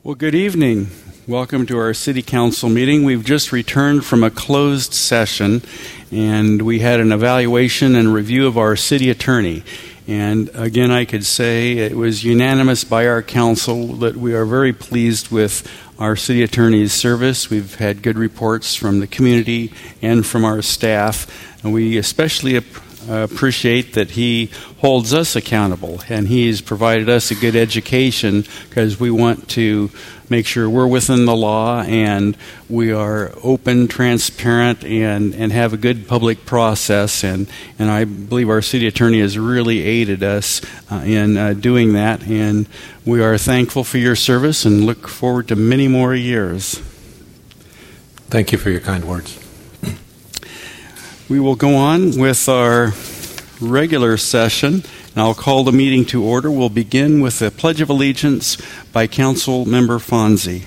Well, good evening. Welcome to our City Council meeting. We've just returned from a closed session, and we had an evaluation and review of our city attorney. And again, I could say it was unanimous by our council that we are very pleased with our city attorney's service. We've had good reports from the community and from our staff, and we especially appreciate that he holds us accountable, and he's provided us a good education because we want to make sure we're within the law and we are open, transparent, and have a good public process. And I believe our city attorney has really aided us in doing that, and we are thankful for your service and look forward to many more years. Thank you for your kind words. We will go on with our regular session, and I'll call the meeting to order. We'll begin with the Pledge of Allegiance by Council Member Fonzie.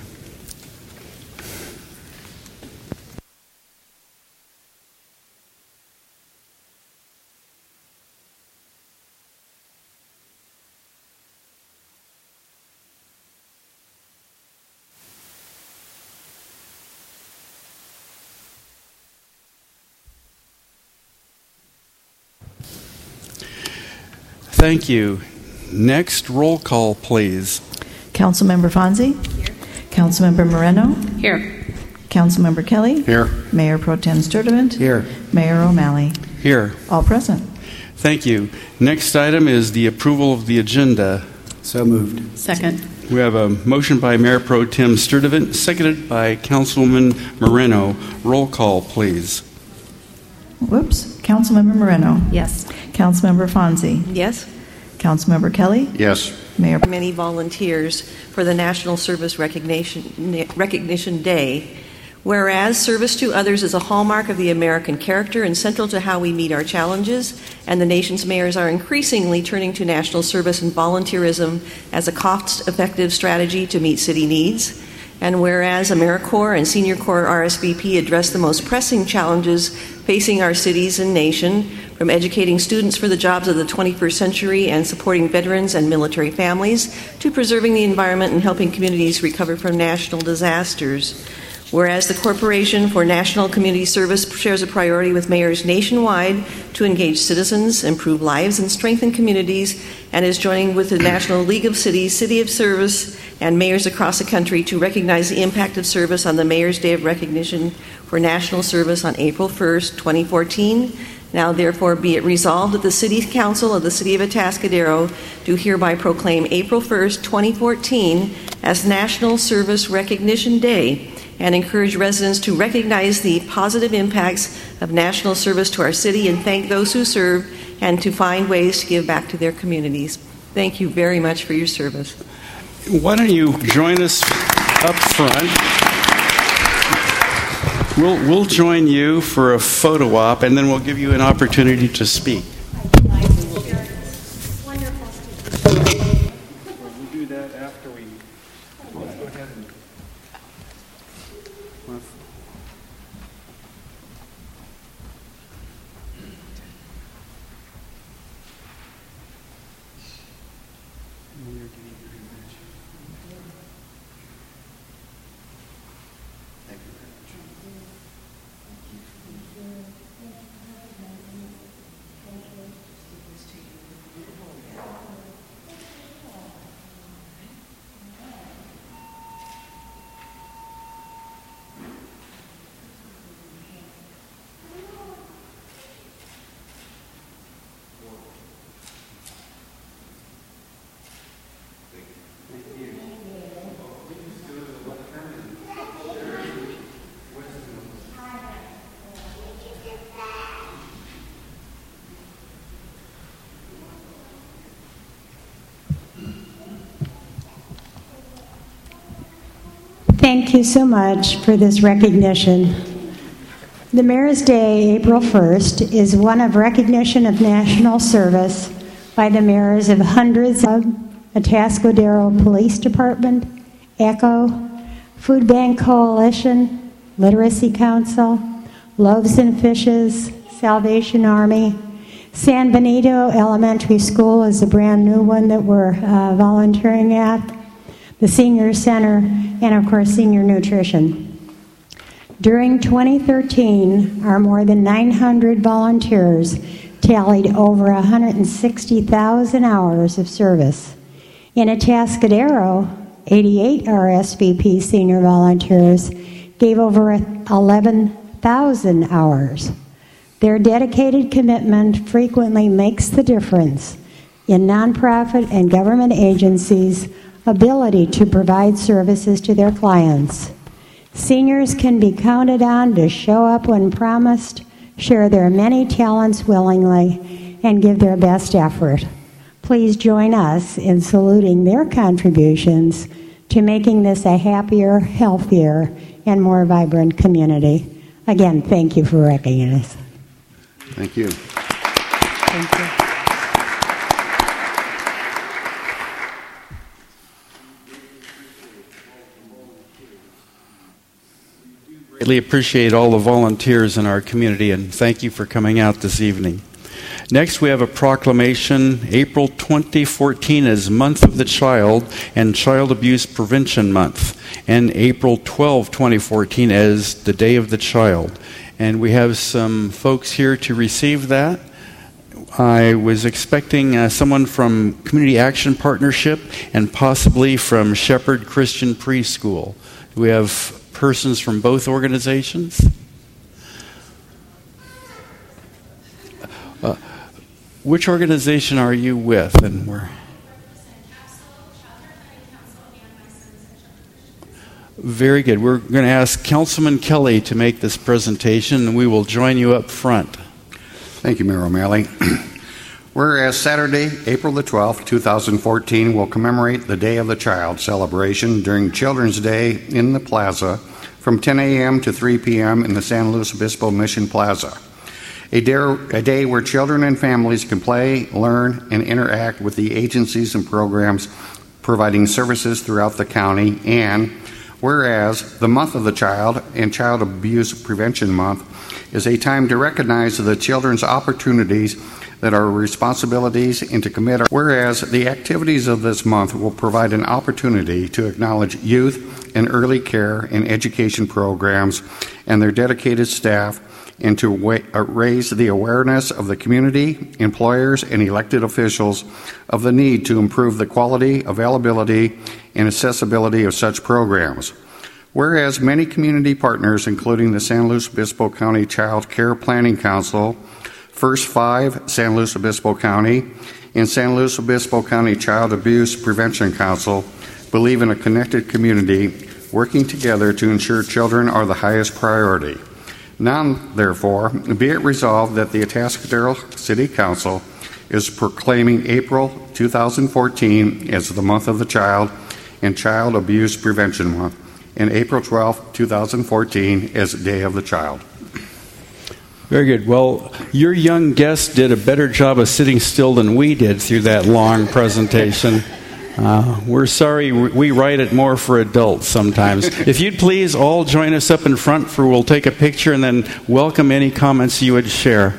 Thank you. Next, roll call, please. Councilmember Fonzie? Here. Councilmember Moreno? Here. Councilmember Kelly? Here. Mayor Pro Tem Sturdivant? Here. Mayor O'Malley? Here. All present. Thank you. Next item is the approval of the agenda. So moved. Second. We have a motion by Mayor Pro Tem Sturdivant, seconded by Councilwoman Moreno. Roll call, please. Whoops. Councilmember Moreno? Yes. Councilmember Fonzie? Yes. Councilmember Kelly? Yes. Mayor. Many volunteers for the National Service Recognition Day. Whereas service to others is a hallmark of the American character and central to how we meet our challenges, and the nation's mayors are increasingly turning to national service and volunteerism as a cost-effective strategy to meet city needs. And whereas AmeriCorps and Senior Corps RSVP address the most pressing challenges facing our cities and nation, from educating students for the jobs of the 21st century and supporting veterans and military families, to preserving the environment and helping communities recover from national disasters. Whereas the Corporation for National Community Service shares a priority with mayors nationwide to engage citizens, improve lives, and strengthen communities, and is joining with the National League of Cities, City of Service, and mayors across the country to recognize the impact of service on the Mayor's Day of Recognition for National Service on April 1st, 2014. Now, therefore, be it resolved that the City Council of the City of Atascadero do hereby proclaim April 1st, 2014 as National Service Recognition Day, and encourage residents to recognize the positive impacts of national service to our city and thank those who serve, and to find ways to give back to their communities. Thank you very much for your service. Why don't you join us up front? We'll join you for a photo op, and then we'll give you an opportunity to speak. We'll do that after we go ahead and... Thank you so much for this recognition. The Mayor's Day, April 1st, is one of recognition of national service by the mayors of hundreds of Atascadero Police Department, ECHO, Food Bank Coalition, Literacy Council, Loaves and Fishes, Salvation Army. San Benito Elementary School is a brand new one that we're volunteering at. the Senior Center, and of course, Senior Nutrition. During 2013, our more than 900 volunteers tallied over 160,000 hours of service. In Atascadero, 88 RSVP senior volunteers gave over 11,000 hours. Their dedicated commitment frequently makes the difference in nonprofit and government agencies' ability to provide services to their clients. Seniors can be counted on to show up when promised, share their many talents willingly, and give their best effort. Please join us in saluting their contributions to making this a happier, healthier, and more vibrant community. Again, thank you for recognizing us. Thank you. Thank you. Greatly appreciate all the volunteers in our community, and thank you for coming out this evening. Next, we have a proclamation. April 2014 is Month of the Child and Child Abuse Prevention Month, and April 12, 2014 as the Day of the Child. And we have some folks here to receive that. I was expecting someone from Community Action Partnership and possibly from Shepherd Christian Preschool. Do we have persons from both organizations? Which organization are you with? And where? Very good. We're going to ask Councilman Kelly to make this presentation, and we will join you up front. Thank you, Mayor O'Malley. Whereas Saturday, April the 12th, 2014, will commemorate the Day of the Child celebration during Children's Day in the Plaza from 10 a.m. to 3 p.m. in the San Luis Obispo Mission Plaza. A day where children and families can play, learn, and interact with the agencies and programs providing services throughout the county. And whereas the Month of the Child and Child Abuse Prevention Month is a time to recognize the children's opportunities that are responsibilities and to commit. Whereas the activities of this month will provide an opportunity to acknowledge youth and early care and education programs and their dedicated staff, and to raise the awareness of the community, employers, and elected officials of the need to improve the quality, availability, and accessibility of such programs. Whereas many community partners, including the San Luis Obispo County Child Care Planning Council, First Five, San Luis Obispo County, and San Luis Obispo County Child Abuse Prevention Council, believe in a connected community working together to ensure children are the highest priority. Now, therefore, be it resolved that the Atascadero City Council is proclaiming April 2014 as the Month of the Child and Child Abuse Prevention Month, and April 12, 2014 as Day of the Child. Very good. Well, your young guest did a better job of sitting still than we did through that long presentation. We're sorry, we write it more for adults sometimes. If you'd please all join us up in front, for we'll take a picture and then welcome any comments you would share.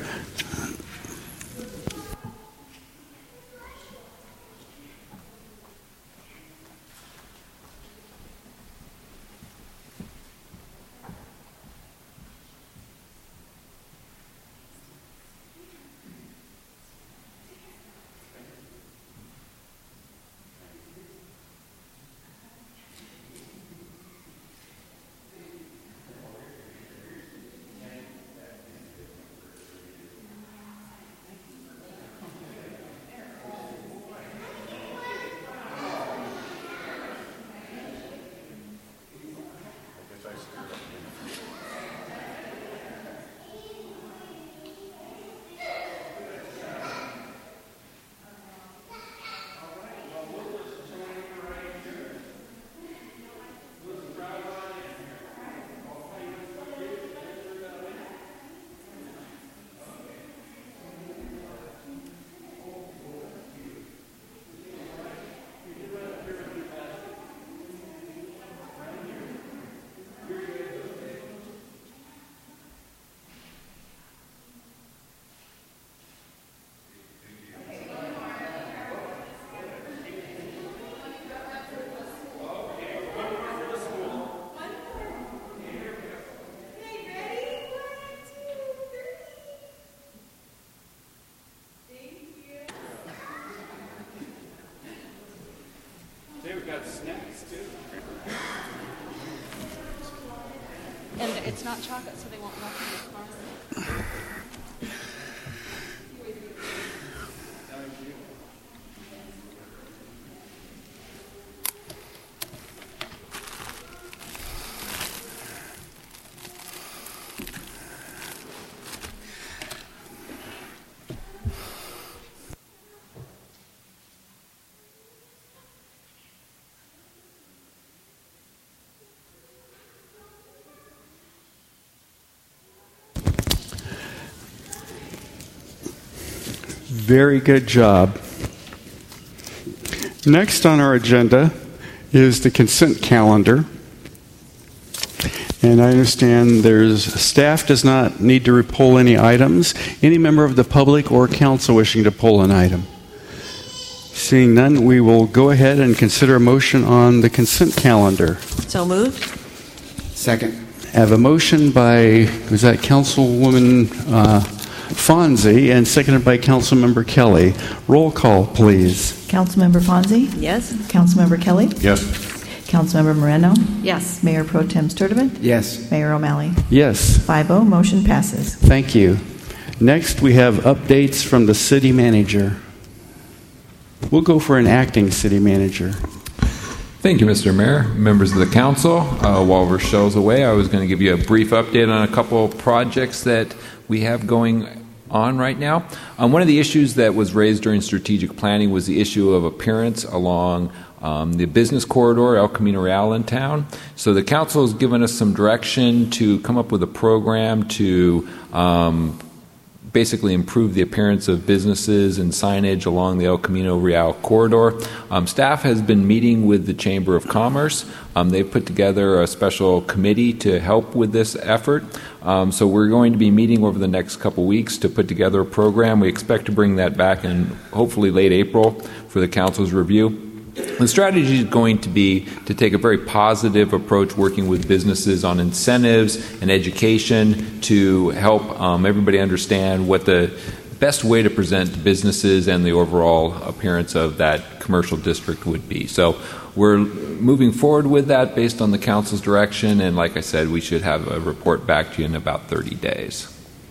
we got snacks too. And it's not chocolate, so they won't melt in the car. Very good job. Next on our agenda is the consent calendar. And I understand staff does not need to pull any items. Any member of the public or council wishing to pull an item? Seeing none, we will go ahead and consider a motion on the consent calendar. So moved. Second. I have a motion by, was that Councilwoman Fonzie, and seconded by Councilmember Kelly. Roll call, please. Councilmember Fonzie? Yes. Councilmember Kelly? Yes. Councilmember Moreno? Yes. Mayor Pro Tem Sturdivant? Yes. Mayor O'Malley? Yes. 5-0, motion passes. Thank you. Next, we have updates from the city manager. We'll go for an acting city manager. Thank you, Mr. Mayor. Members of the council, while Rochelle's away, I was going to give you a brief update on a couple of projects that we have going on right now. One of the issues that was raised during strategic planning was the issue of appearance along the business corridor, El Camino Real in town. So the council has given us some direction to come up with a program to basically improve the appearance of businesses and signage along the El Camino Real corridor. Staff has been meeting with the Chamber of Commerce. They've put together a special committee to help with this effort. So we're going to be meeting over the next couple weeks to put together a program. We expect to bring that back in hopefully late April for the council's review. The strategy is going to be to take a very positive approach working with businesses on incentives and education to help everybody understand what the best way to present businesses and the overall appearance of that commercial district would be. So we're moving forward with that based on the council's direction, and like I said, we should have a report back to you in about 30 days.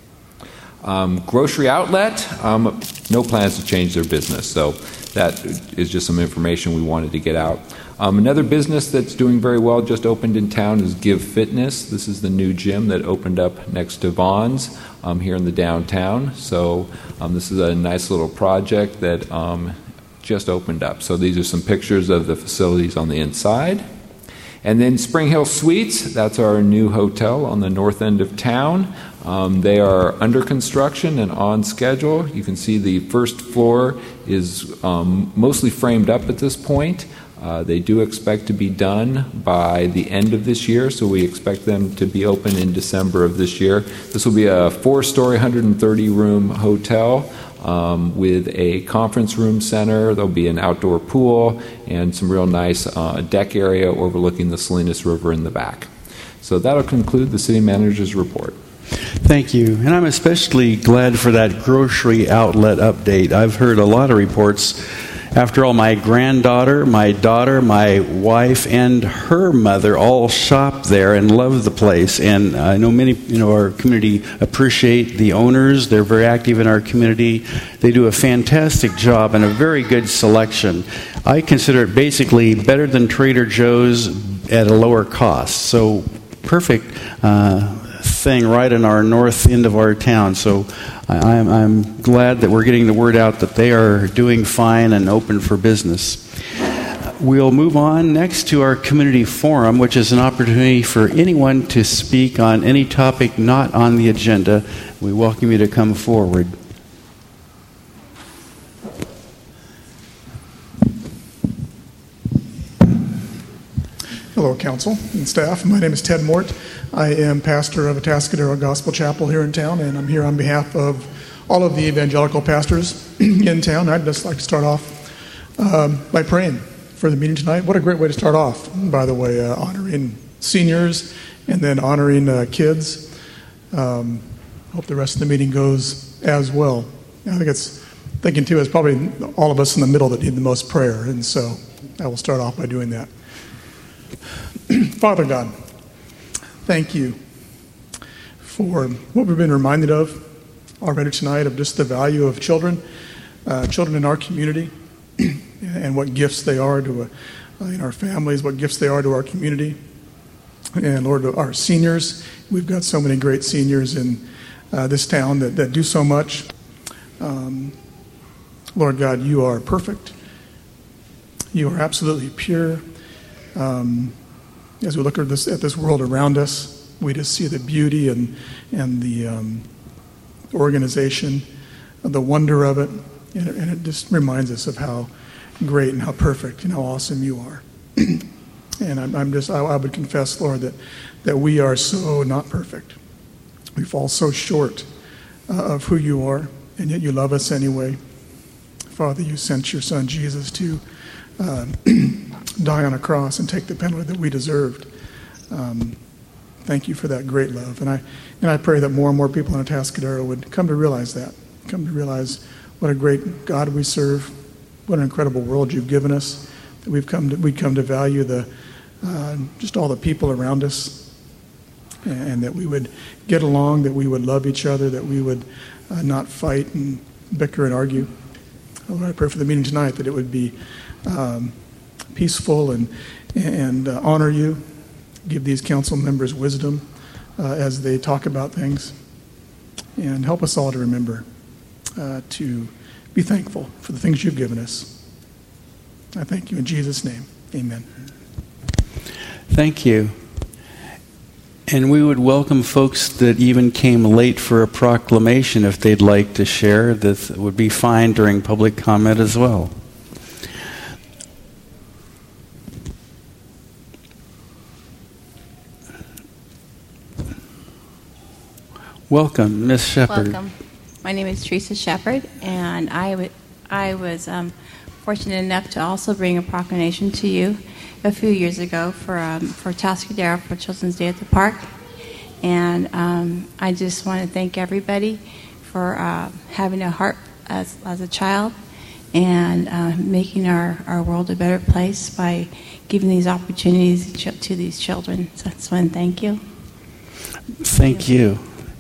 Grocery outlet, no plans to change their business, so that is just some information we wanted to get out. Another business that's doing very well, just opened in town, is Give Fitness. This is the new gym that opened up next to Vaughn's here in the downtown. So this is a nice little project that just opened up. So these are some pictures of the facilities on the inside. And then Spring Hill Suites, that's our new hotel on the north end of town. They are under construction and on schedule. You can see the first floor is mostly framed up at this point. They do expect to be done by the end of this year, so we expect them to be open in December of this year. This will be a 4-story, 130-room hotel with a conference room center. There'll be an outdoor pool and some real nice deck area overlooking the Salinas River in the back. So that'll conclude the city manager's report. Thank you. And I'm especially glad for that grocery outlet update. I've heard a lot of reports. After all, my granddaughter, my daughter, my wife, and her mother all shop there and love the place. And I know many, our community appreciate the owners. They're very active in our community. They do a fantastic job and a very good selection. I consider it basically better than Trader Joe's at a lower cost. So perfect thing right in our north end of our town. So I'm glad that we're getting the word out that they are doing fine and open for business. We'll move on next to our community forum, which is an opportunity for anyone to speak on any topic not on the agenda. We welcome you to come forward. Hello, council and staff. My name is Ted Mort. I am pastor of Atascadero Gospel Chapel here in town, and I'm here on behalf of all of the evangelical pastors in town. I'd just like to start off by praying for the meeting tonight. What a great way to start off, by the way, honoring seniors and then honoring kids. Hope the rest of the meeting goes as well. I think it's thinking, too, it's probably all of us in the middle that need the most prayer, and so I will start off by doing that. Father God, thank you for what we've been reminded of already tonight, of just the value of children in our community, and what gifts they are to in our families, what gifts they are to our community. And Lord, our seniors, we've got so many great seniors in this town that do so much. Lord God, you are perfect. You are absolutely pure. As we look at this world around us, we just see the beauty and the organization, the wonder of it, and it just reminds us of how great and how perfect and how awesome you are. And I would confess, Lord, that we are so not perfect. We fall so short of who you are, and yet you love us anyway. Father, you sent your son Jesus to die on a cross and take the penalty that we deserved. Thank you for that great love. And I pray that more and more people in Atascadero would come to realize that, come to realize what a great God we serve, what an incredible world you've given us, that we'd come to value just all the people around us, and that we would get along, that we would love each other, that we would not fight and bicker and argue. Lord, I pray for the meeting tonight that it would be peaceful and honor you. Give these council members wisdom as they talk about things, and help us all to remember to be thankful for the things you've given us. I thank you in Jesus' name. Amen. Thank you. And we would welcome folks that even came late for a proclamation if they'd like to share. That would be fine during public comment as well. Welcome, Ms. Shepard. Welcome. My name is Teresa Shepard, and I was fortunate enough to also bring a proclamation to you a few years ago for Atascadero for Children's Day at the Park. And I just want to thank everybody for having a heart as a child and making our world a better place by giving these opportunities to these children. So I just want to thank you. Thank you.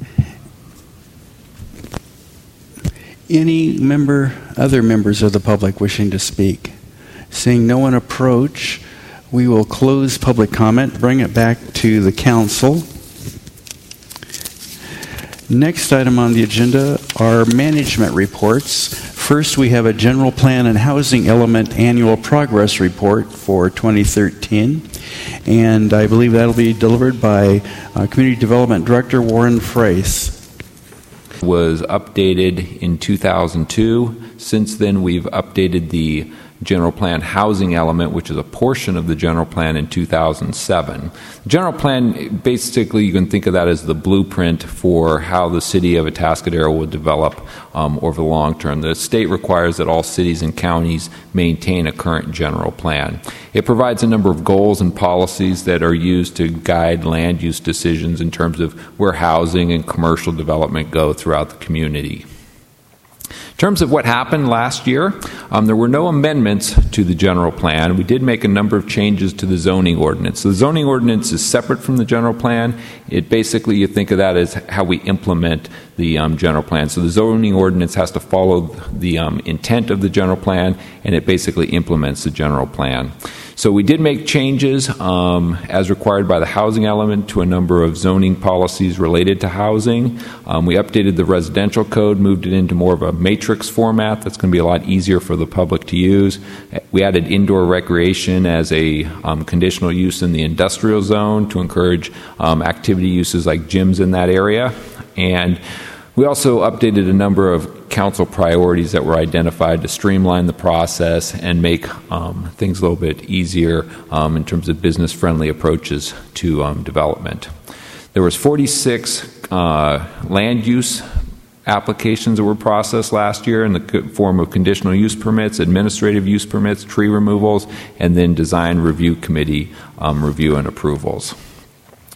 Any other members of the public wishing to speak? Seeing no one approach, we will close public comment, bring it back to the council. Next item on the agenda are management reports. First, we have a general plan and housing element annual progress report for 2013. And I believe that'll be delivered by Community Development Director Warren Frace. Was updated in 2002. Since then, we've updated the general plan housing element, which is a portion of the general plan, in 2007. The general plan, basically, you can think of that as the blueprint for how the city of Atascadero will develop over the long term. The state requires that all cities and counties maintain a current general plan. It provides a number of goals and policies that are used to guide land use decisions in terms of where housing and commercial development go throughout the community. In terms of what happened last year, there were no amendments to the general plan. We did make a number of changes to the zoning ordinance. The zoning ordinance is separate from the general plan. It basically, you think of that as how we implement the general plan. So the zoning ordinance has to follow the intent of the general plan, and it basically implements the general plan. So we did make changes as required by the housing element to a number of zoning policies related to housing. We updated the residential code, moved it into more of a matrix format that's going to be a lot easier for the public to use. We added indoor recreation as a conditional use in the industrial zone to encourage activity uses like gyms in that area. And we also updated a number of council priorities that were identified to streamline the process and make things a little bit easier in terms of business-friendly approaches to development. There was 46 land use applications that were processed last year in the form of conditional use permits, administrative use permits, tree removals, and then design review committee review and approvals.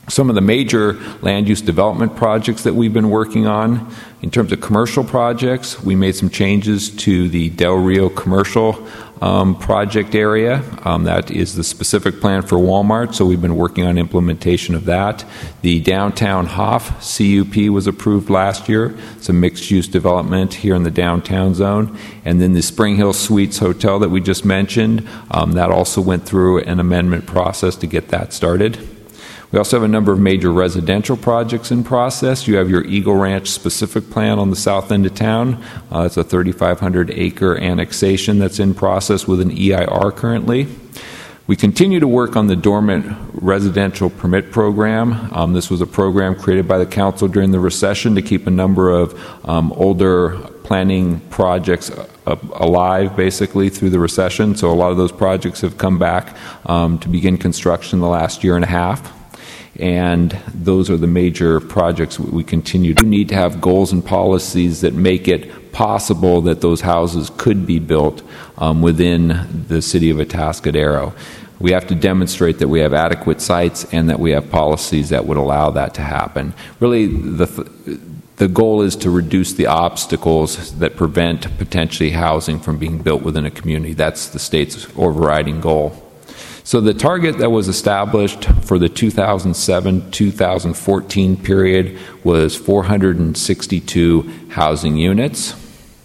Some of the major land use development projects that we've been working on, in terms of commercial projects, we made some changes to the Del Rio commercial project area. That is the specific plan for Walmart, so we've been working on implementation of that. The downtown Hoff CUP was approved last year. It's a mixed-use development here in the downtown zone. And then the Spring Hill Suites Hotel that we just mentioned, that also went through an amendment process to get that started. We also have a number of major residential projects in process. You have your Eagle Ranch specific plan on the south end of town. It's a 3,500-acre annexation that's in process with an EIR currently. We continue to work on the dormant residential permit program. This was a program created by the council during the recession to keep a number of older planning projects alive, basically, through the recession. So a lot of those projects have come back to begin construction the last year and a half. And those are the major projects we continue to need to have goals and policies that make it possible that those houses could be built within the city of Atascadero. We have to demonstrate that we have adequate sites and that we have policies that would allow that to happen. Really, the goal is to reduce the obstacles that prevent potentially housing from being built within a community. That's the state's overriding goal. So the target that was established for the 2007-2014 period was 462 housing units.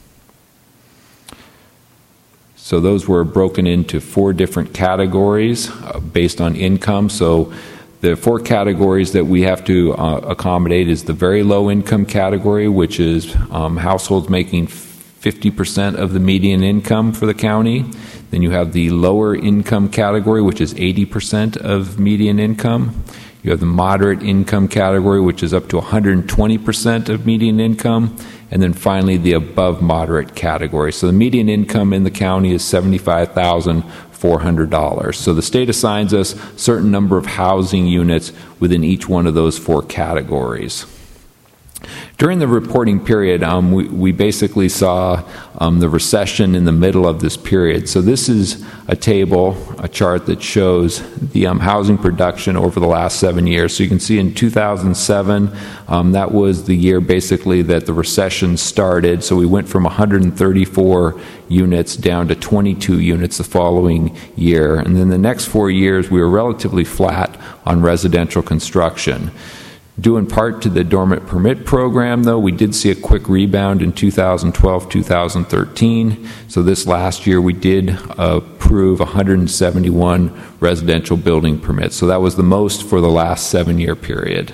So those were broken into 4 different categories based on income. So the 4 categories that we have to accommodate is the very low income category, which is households making 50% of the median income for the county. Then you have the lower income category, which is 80% of median income. You have the moderate income category, which is up to 120% of median income. And then finally, the above moderate category. So the median income in the county is $75,400. So the state assigns us a certain number of housing units within each one of those 4 categories. During the reporting period, we basically saw the recession in the middle of this period. So this is a table, a chart that shows the housing production over the last 7 years. So you can see in 2007, that was the year basically that the recession started. So we went from 134 units down to 22 units the following year. And then the next 4 years, we were relatively flat on residential construction. Due in part to the dormant permit program, though, we did see a quick rebound in 2012-2013. So this last year, we did approve 171 residential building permits. So that was the most for the last 7-year period.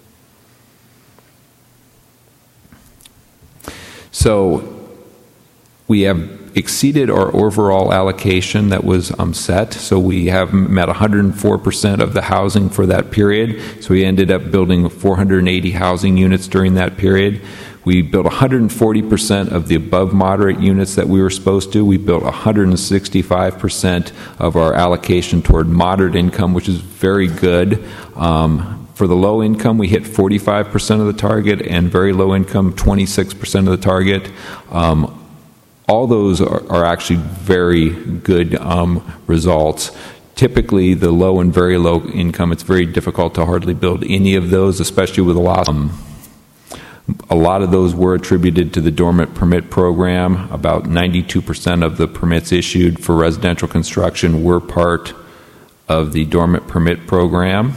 So we have exceeded our overall allocation that was set. So we have met 104% of the housing for that period. So we ended up building 480 housing units during that period. We built 140% of the above moderate units that we were supposed to. We built 165% of our allocation toward moderate income, which is very good. For the low income, we hit 45% of the target, and very low income, 26% of the target. All those are actually very good results. Typically, the low and very low income, it's very difficult to hardly build any of those, especially with a lot of those were attributed to the dormant permit program. About 92% of the permits issued for residential construction were part of the dormant permit program.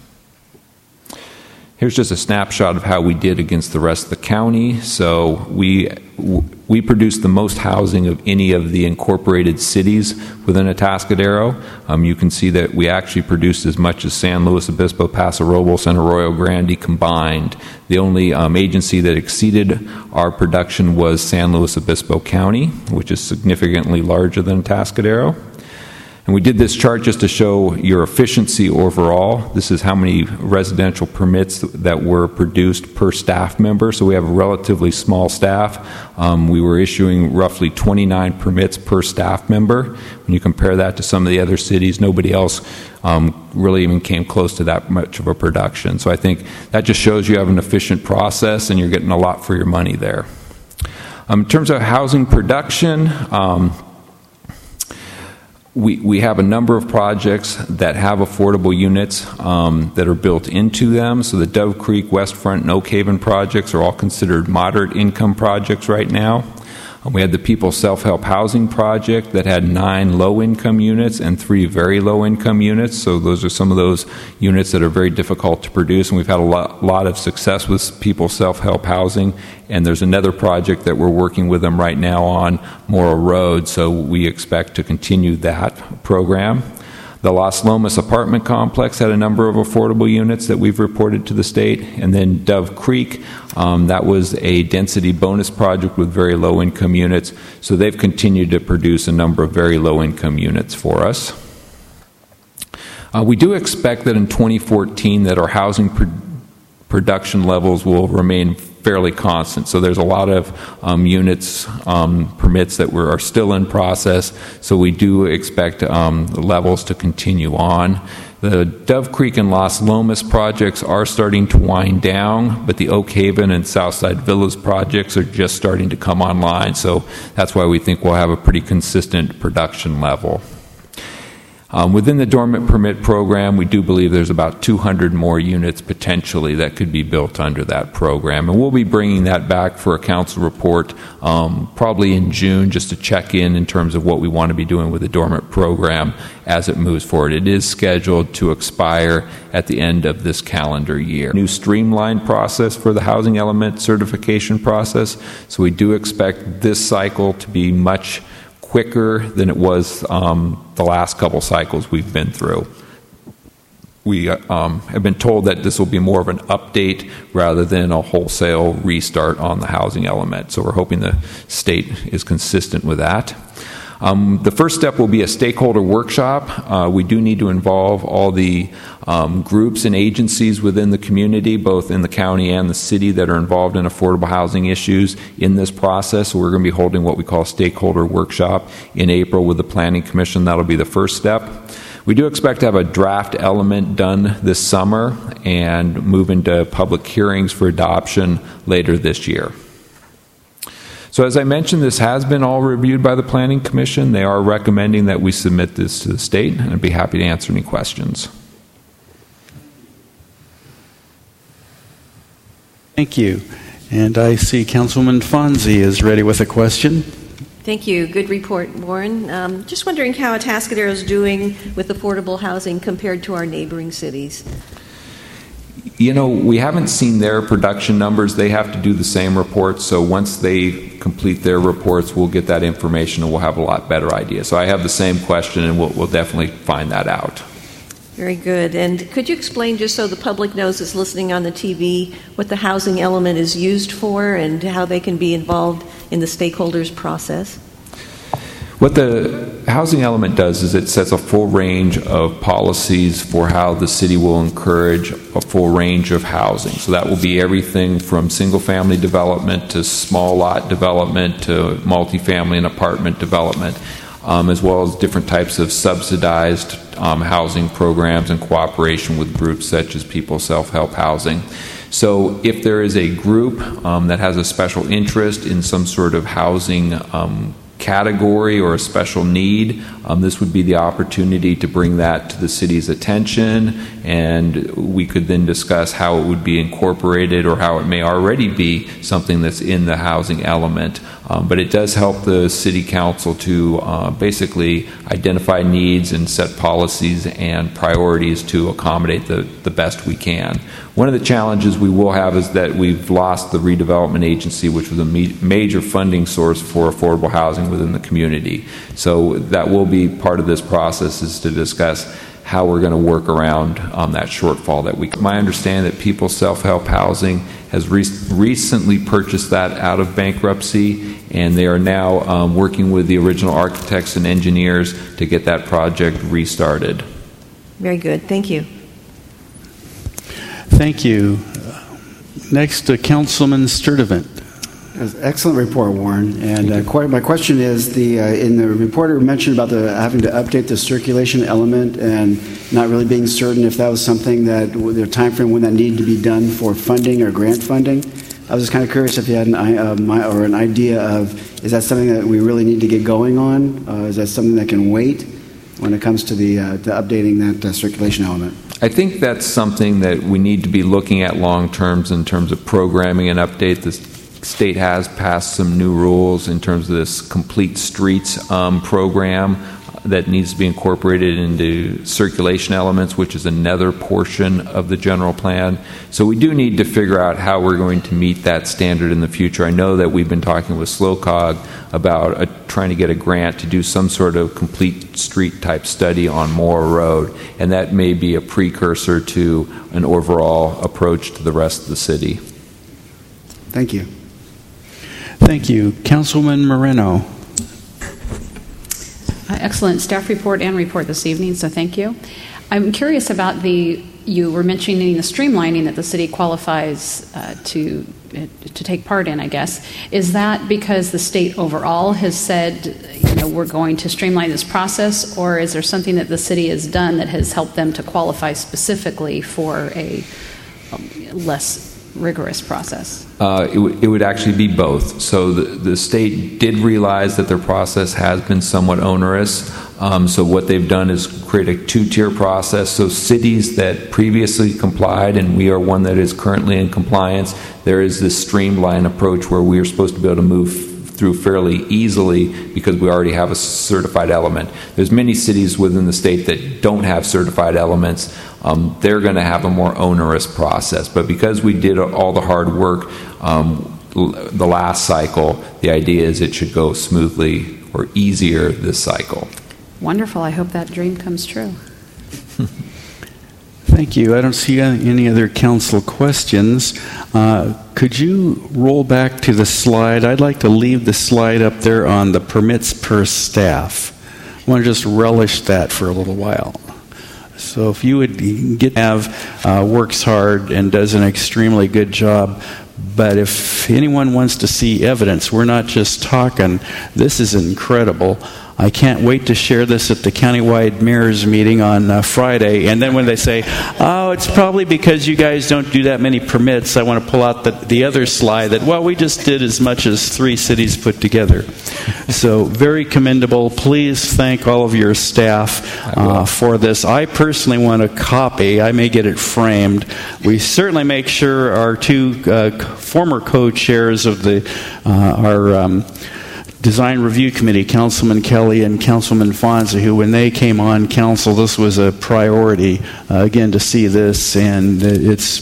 Here's just a snapshot of how we did against the rest of the county. So we produced the most housing of any of the incorporated cities within Atascadero. You can see that we actually produced as much as San Luis Obispo, Paso Robles, and Arroyo Grande combined. The only agency that exceeded our production was San Luis Obispo County, which is significantly larger than Atascadero. And we did this chart just to show your efficiency overall. This is how many residential permits that were produced per staff member. So we have a relatively small staff. We were issuing roughly 29 permits per staff member. When you compare that to some of the other cities, nobody else really even came close to that much of a production. So I think that just shows you have an efficient process and you're getting a lot for your money there. In terms of housing production, We have a number of projects that have affordable units that are built into them. So the Dove Creek, West Front, and Oak Haven projects are all considered moderate income projects right now. We had the People Self-Help Housing Project that had 9 low-income units and 3 very low-income units. So those are some of those units that are very difficult to produce, and we've had a lot of success with People Self-Help Housing. And there's another project that we're working with them right now on Morrill Road, so we expect to continue that program. The Las Lomas apartment complex had a number of affordable units that we've reported to the state. And then Dove Creek, that was a density bonus project with very low-income units. So they've continued to produce a number of very low-income units for us. We do expect that in 2014 that our housing production levels will remain fairly constant. So there's a lot of units, permits that are still in process. So we do expect the levels to continue on. The Dove Creek and Las Lomas projects are starting to wind down, but the Oak Haven and Southside Villas projects are just starting to come online. So that's why we think we'll have a pretty consistent production level. Within the dormant permit program, we do believe there's about 200 more units potentially that could be built under that program. And we'll be bringing that back for a council report probably in June, just to check in terms of what we want to be doing with the dormant program as it moves forward. It is scheduled to expire at the end of this calendar year. New streamlined process for the housing element certification process. So we do expect this cycle to be much quicker than it was the last couple cycles we've been through. We have been told that this will be more of an update rather than a wholesale restart on the housing element. So we're hoping the state is consistent with that. The first step will be a stakeholder workshop. We do need to involve all the groups and agencies within the community, both in the county and the city, that are involved in affordable housing issues in this process. So we're going to be holding what we call a stakeholder workshop in April with the Planning Commission. That'll be the first step. We do expect to have a draft element done this summer and move into public hearings for adoption later this year. So as I mentioned, this has been all reviewed by the Planning Commission. They are recommending that we submit this to the state, and I'd be happy to answer any questions. Thank you. And I see Councilwoman Fonzie is ready with a question. Thank you. Good report, Warren. Just wondering how Atascadero is doing with affordable housing compared to our neighboring cities. You know, we haven't seen their production numbers. They have to do the same reports. So once they complete their reports, we'll get that information and we'll have a lot better idea. So I have the same question, and we'll definitely find that out. Very good. And could you explain, just so the public knows that's listening on the TV, what the housing element is used for and how they can be involved in the stakeholders process? What the housing element does is it sets a full range of policies for how the city will encourage a full range of housing. So that will be everything from single-family development to small lot development to multifamily and apartment development, as well as different types of subsidized housing programs in cooperation with groups such as People Self-Help Housing. So if there is a group that has a special interest in some sort of housing category or a special need, this would be the opportunity to bring that to the city's attention, and we could then discuss how it would be incorporated or how it may already be something that's in the housing element. But it does help the city council to basically identify needs and set policies and priorities to accommodate the best we can. One of the challenges we will have is that we've lost the redevelopment agency, which was a major funding source for affordable housing within the community. So that will be part of this process, is to discuss how we're going to work around that shortfall that we. My understanding that People Self-Help Housing has recently purchased that out of bankruptcy, and they are now working with the original architects and engineers to get that project restarted. Very good. Thank you. Thank you. Next, Councilman Sturdivant. Excellent report, Warren. And my question is, in the report it mentioned about having to update the circulation element and not really being certain if that was something that the time frame when that needed to be done for funding or grant funding. I was just kind of curious if you had an idea of, is that something that we really need to get going on? Is that something that can wait? when it comes to the updating that circulation element? I think that's something that we need to be looking at long term in terms of programming and update. The state has passed some new rules in terms of this Complete Streets program that needs to be incorporated into circulation elements, which is another portion of the general plan. So we do need to figure out how we're going to meet that standard in the future. I know that we've been talking with SLOCOG about trying to get a grant to do some sort of complete street type study on Moore Road, and that may be a precursor to an overall approach to the rest of the city. Thank you. Thank you. Councilwoman Moreno. Excellent staff report and report this evening, so thank you. I'm curious about you were mentioning the streamlining that the city qualifies to take part in, I guess. Is that because the state overall has said, we're going to streamline this process, or is there something that the city has done that has helped them to qualify specifically for a less rigorous process? It would actually be both. So the state did realize that their process has been somewhat onerous. So what they've done is create a two-tier process. So cities that previously complied, and we are one that is currently in compliance, there is this streamlined approach where we are supposed to be able to move through fairly easily because we already have a certified element. There's many cities within the state that don't have certified elements. They're going to have a more onerous process. But because we did all the hard work the last cycle, the idea is it should go smoothly or easier this cycle. Wonderful. I hope that dream comes true. Thank you. I don't see any other council questions. Could you roll back to the slide? I'd like to leave the slide up there on the permits per staff. I want to just relish that for a little while. So if you would works hard and does an extremely good job, but if anyone wants to see evidence, we're not just talking. This is incredible. I can't wait to share this at the countywide mayor's meeting on Friday. And then when they say, oh, it's probably because you guys don't do that many permits, I want to pull out the other slide that, well, we just did as much as 3 cities put together. So very commendable. Please thank all of your staff for this. I personally want a copy. I may get it framed. We certainly make sure our 2 former co-chairs of our Design Review Committee, Councilman Kelly and Councilman Fonza, who when they came on council, this was a priority, again, to see this, and it's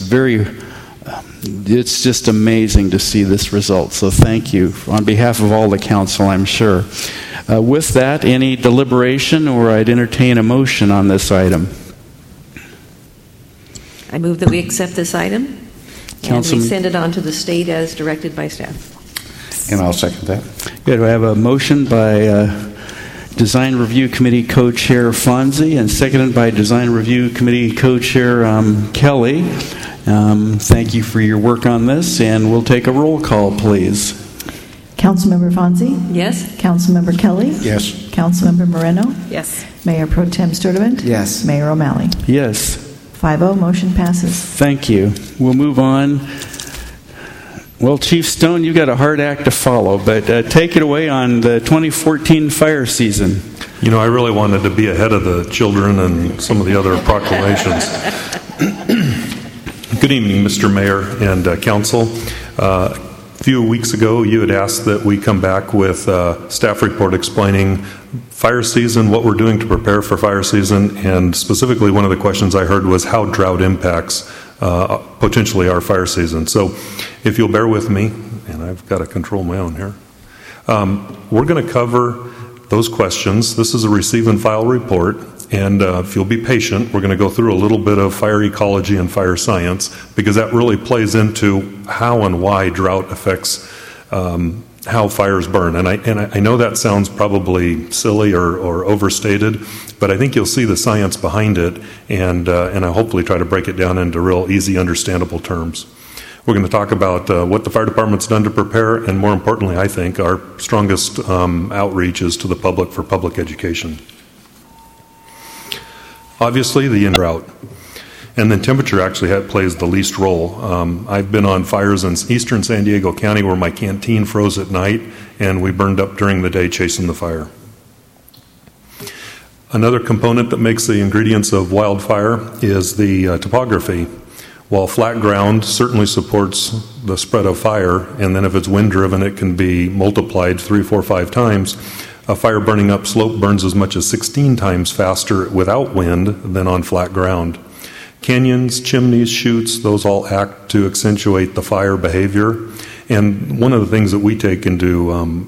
just amazing to see this result. So thank you on behalf of all the council, I'm sure. With that, any deliberation, or I'd entertain a motion on this item. I move that we accept this item and we send it on to the state as directed by staff. And I'll second that. Good. We have a motion by Design Review Committee Co-Chair Fonzie and seconded by Design Review Committee Co-Chair Kelly. Thank you for your work on this, and we'll take a roll call, please. Councilmember Fonzie? Yes. Councilmember Kelly? Yes. Councilmember Moreno? Yes. Mayor Pro Tem Sturdivant? Yes. Mayor O'Malley? Yes. 5-0, motion passes. Thank you. We'll move on. Well, Chief Stone, you've got a hard act to follow, but take it away on the 2014 fire season. I really wanted to be ahead of the children and some of the other proclamations. Good evening, Mr. Mayor and Council. A few weeks ago, you had asked that we come back with a staff report explaining fire season, what we're doing to prepare for fire season, and specifically one of the questions I heard was how drought impacts potentially our fire season. So if you'll bear with me, and I've got to control my own here, we're going to cover those questions. This is a receive and file report, and if you'll be patient, we're going to go through a little bit of fire ecology and fire science, because that really plays into how and why drought affects how fires burn. And I know that sounds probably silly or overstated, but I think you'll see the science behind it, and I'll hopefully try to break it down into real easy, understandable terms. We're going to talk about what the fire department's done to prepare, and more importantly, I think, our strongest outreach is to the public for public education. Obviously, the drought. And then temperature actually plays the least role. I've been on fires in eastern San Diego County where my canteen froze at night and we burned up during the day chasing the fire. Another component that makes the ingredients of wildfire is the topography. While flat ground certainly supports the spread of fire, and then if it's wind-driven, it can be multiplied 3, 4, 5 times, a fire burning up slope burns as much as 16 times faster without wind than on flat ground. Canyons, chimneys, chutes, those all act to accentuate the fire behavior. And one of the things that we take into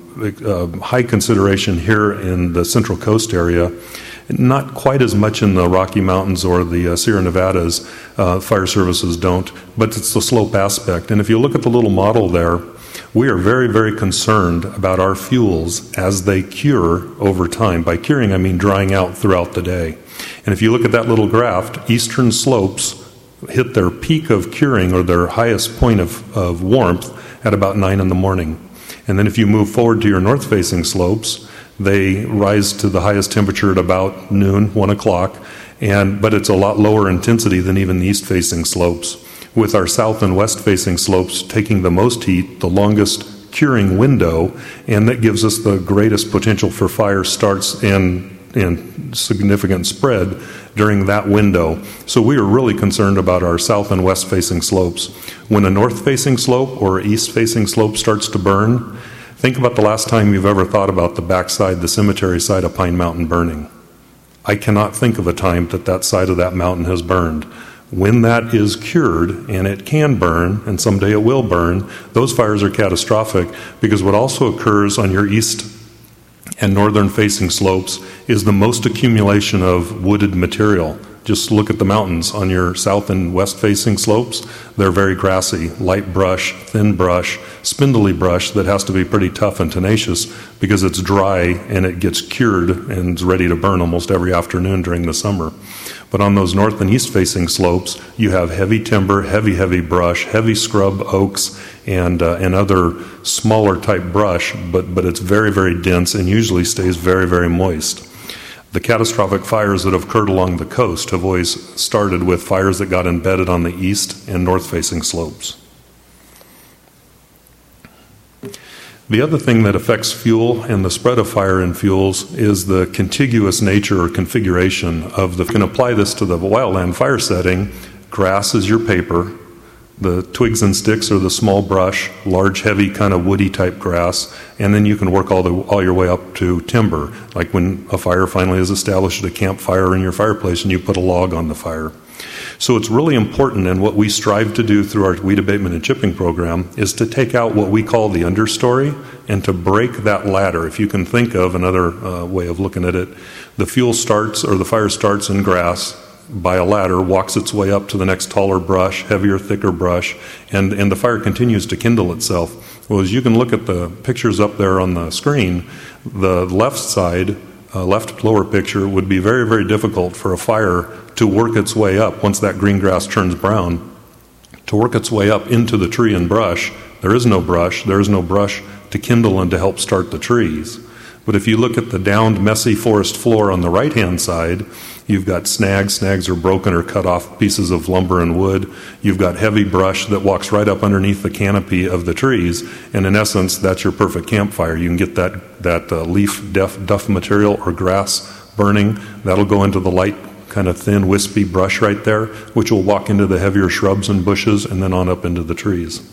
high consideration here in the Central Coast area, not quite as much in the Rocky Mountains or the Sierra Nevadas, fire services don't, but it's the slope aspect. And if you look at the little model there, we are very, very concerned about our fuels as they cure over time. By curing, I mean drying out throughout the day. And if you look at that little graph, eastern slopes hit their peak of curing or their highest point of warmth at about 9 in the morning. And then if you move forward to your north-facing slopes, they rise to the highest temperature at about noon, 1 o'clock, but it's a lot lower intensity than even the east-facing slopes. With our south and west-facing slopes taking the most heat, the longest curing window, and that gives us the greatest potential for fire starts and significant spread during that window. So we are really concerned about our south and west facing slopes. When a north facing slope or east facing slope starts to burn, think about the last time you've ever thought about the backside, the cemetery side of Pine Mountain burning. I cannot think of a time that side of that mountain has burned. When that is cured, and it can burn, and someday it will burn, those fires are catastrophic, because what also occurs on your east and northern facing slopes is the most accumulation of wooded material. Just look at the mountains on your south and west facing slopes. They're very grassy, light brush, thin brush, spindly brush that has to be pretty tough and tenacious because it's dry and it gets cured and is ready to burn almost every afternoon during the summer. But on those north and east facing slopes, you have heavy timber, heavy brush, heavy scrub oaks, and other smaller type brush, but it's very, very dense and usually stays very, very moist. The catastrophic fires that have occurred along the coast have always started with fires that got embedded on the east and north facing slopes. The other thing that affects fuel and the spread of fire in fuels is the contiguous nature or configuration of you can apply this to the wildland fire setting. Grass is your paper. The twigs and sticks are the small brush, large, heavy, kind of woody type grass, and then you can work all your way up to timber, like when a fire finally is established at a campfire in your fireplace and you put a log on the fire. So it's really important, and what we strive to do through our weed abatement and chipping program is to take out what we call the understory and to break that ladder. If you can think of another way of looking at it, the fire starts in grass by a ladder, walks its way up to the next taller brush, heavier, thicker brush, and the fire continues to kindle itself. Well, as you can look at the pictures up there on the screen, the left side, left lower picture, would be very, very difficult for a fire to work its way up once that green grass turns brown, to work its way up into the tree and brush. There is no brush to kindle and to help start the trees. But if you look at the downed, messy forest floor on the right-hand side, you've got snags. Snags are broken or cut off pieces of lumber and wood. You've got heavy brush that walks right up underneath the canopy of the trees. And in essence, that's your perfect campfire. You can get that leaf duff material or grass burning. That'll go into the light, kind of thin, wispy brush right there, which will walk into the heavier shrubs and bushes and then on up into the trees.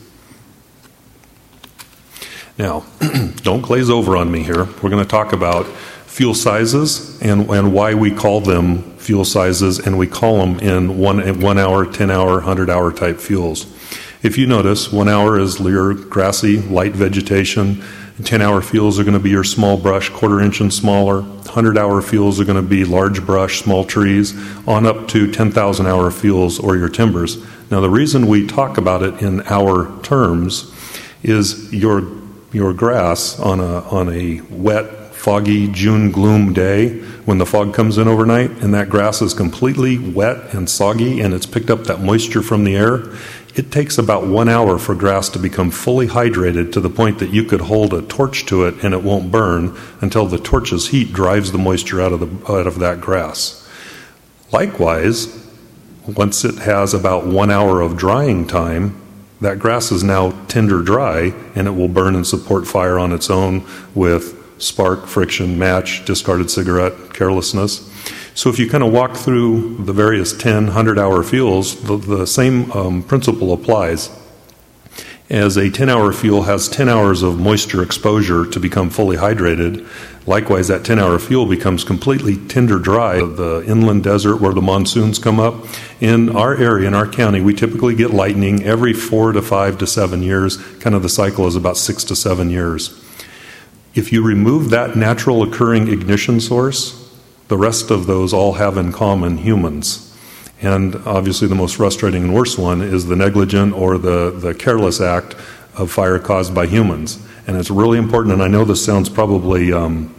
Now, don't glaze over on me here. We're going to talk about fuel sizes and why we call them fuel sizes, and we call them in 1 hour, 10 hour, 100 hour type fuels. If you notice, 1 hour is your grassy, light vegetation. 10 hour fuels are going to be your small brush, 1/4 inch and smaller. 100 hour fuels are going to be large brush, small trees, on up to 10,000 hour fuels or your timbers. Now, the reason we talk about it in hour terms is your grass on a wet, foggy June gloom day when the fog comes in overnight and that grass is completely wet and soggy and it's picked up that moisture from the air, it takes about 1 hour for grass to become fully hydrated to the point that you could hold a torch to it and it won't burn until the torch's heat drives the moisture out of that grass. Likewise, once it has about 1 hour of drying time, that grass is now tinder dry, and it will burn and support fire on its own with spark, friction, match, discarded cigarette, carelessness. So if you kind of walk through the various 10, 100-hour fuels, the same principle applies. As a 10-hour fuel has 10 hours of moisture exposure to become fully hydrated, likewise that 10-hour fuel becomes completely tinder dry. The inland desert where the monsoons come up, in our area, in our county, we typically get lightning every 4 to 5 to 7 years. Kind of the cycle is about 6 to 7 years. If you remove that natural occurring ignition source, the rest of those all have in common humans. And obviously the most frustrating and worst one is the negligent or the careless act of fire caused by humans. And it's really important, and I know this sounds probably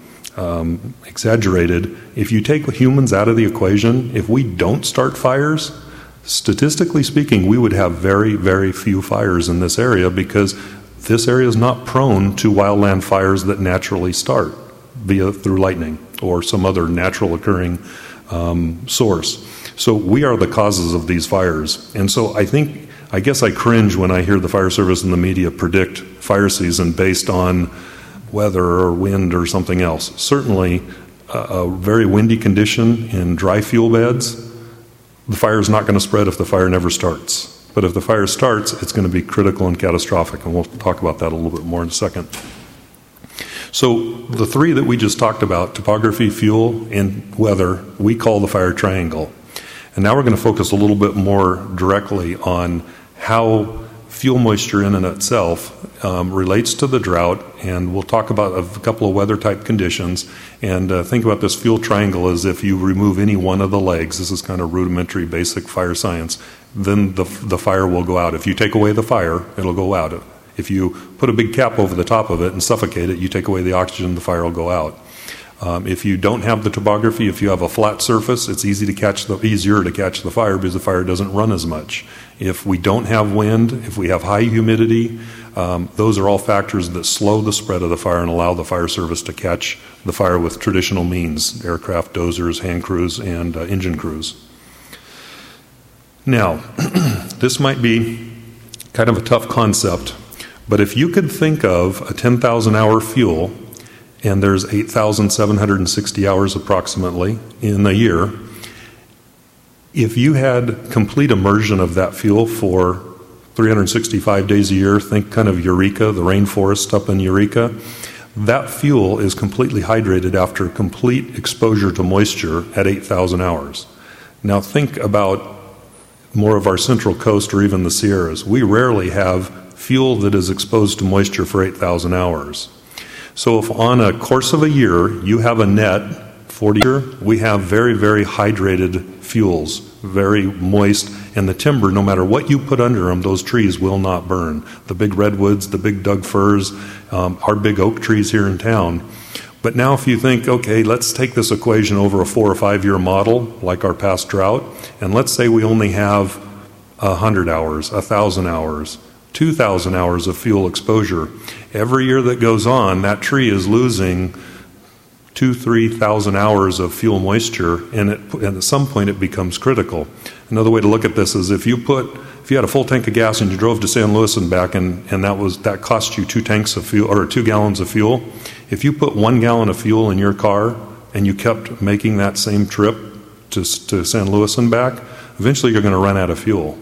exaggerated, if you take humans out of the equation, if we don't start fires, statistically speaking, we would have very, very few fires in this area because this area is not prone to wildland fires that naturally start through lightning or some other natural occurring source. So we are the causes of these fires. And so I guess I cringe when I hear the fire service and the media predict fire season based on weather or wind or something else. Certainly, a very windy condition in dry fuel beds, the fire is not going to spread if the fire never starts. But if the fire starts, it's going to be critical and catastrophic, and we'll talk about that a little bit more in a second. So the three that we just talked about, topography, fuel, and weather, we call the fire triangle. And now we're going to focus a little bit more directly on how fuel moisture in and itself relates to the drought, and we'll talk about a couple of weather type conditions, and think about this fuel triangle as if you remove any one of the legs. This is kind of rudimentary basic fire science. Then the fire will go out. If you take away the fire, it'll go out. If you put a big cap over the top of it and suffocate it, you take away the oxygen, the fire will go out. If you don't have the topography, if you have a flat surface, it's easier to catch the fire because the fire doesn't run as much. If we don't have wind, if we have high humidity, those are all factors that slow the spread of the fire and allow the fire service to catch the fire with traditional means, aircraft, dozers, hand crews, and engine crews. Now, this might be kind of a tough concept, but if you could think of a 10,000-hour fuel, and there's 8,760 hours approximately in a year, if you had complete immersion of that fuel for 365 days a year, think kind of Eureka, the rainforest up in Eureka, that fuel is completely hydrated after complete exposure to moisture at 8,000 hours. Now think about more of our Central Coast or even the Sierras. We rarely have fuel that is exposed to moisture for 8,000 hours. So if on a course of a year you have a net 40, we have very, very hydrated fuels, very moist, and the timber, no matter what you put under them, those trees will not burn. The big redwoods, the big Doug firs, our big oak trees here in town. But now if you think, okay, let's take this equation over a 4 or 5 year model, like our past drought, and let's say we only have 100 hours, 1,000 hours, 2,000 hours of fuel exposure. Every year that goes on, that tree is losing 2,000-3,000 hours of fuel moisture, and at some point it becomes critical. Another way to look at this is if you had a full tank of gas and you drove to San Luis and back, and that cost you 2 tanks of fuel or 2 gallons of fuel. If you put 1 gallon of fuel in your car and you kept making that same trip to San Luis and back, eventually you're going to run out of fuel.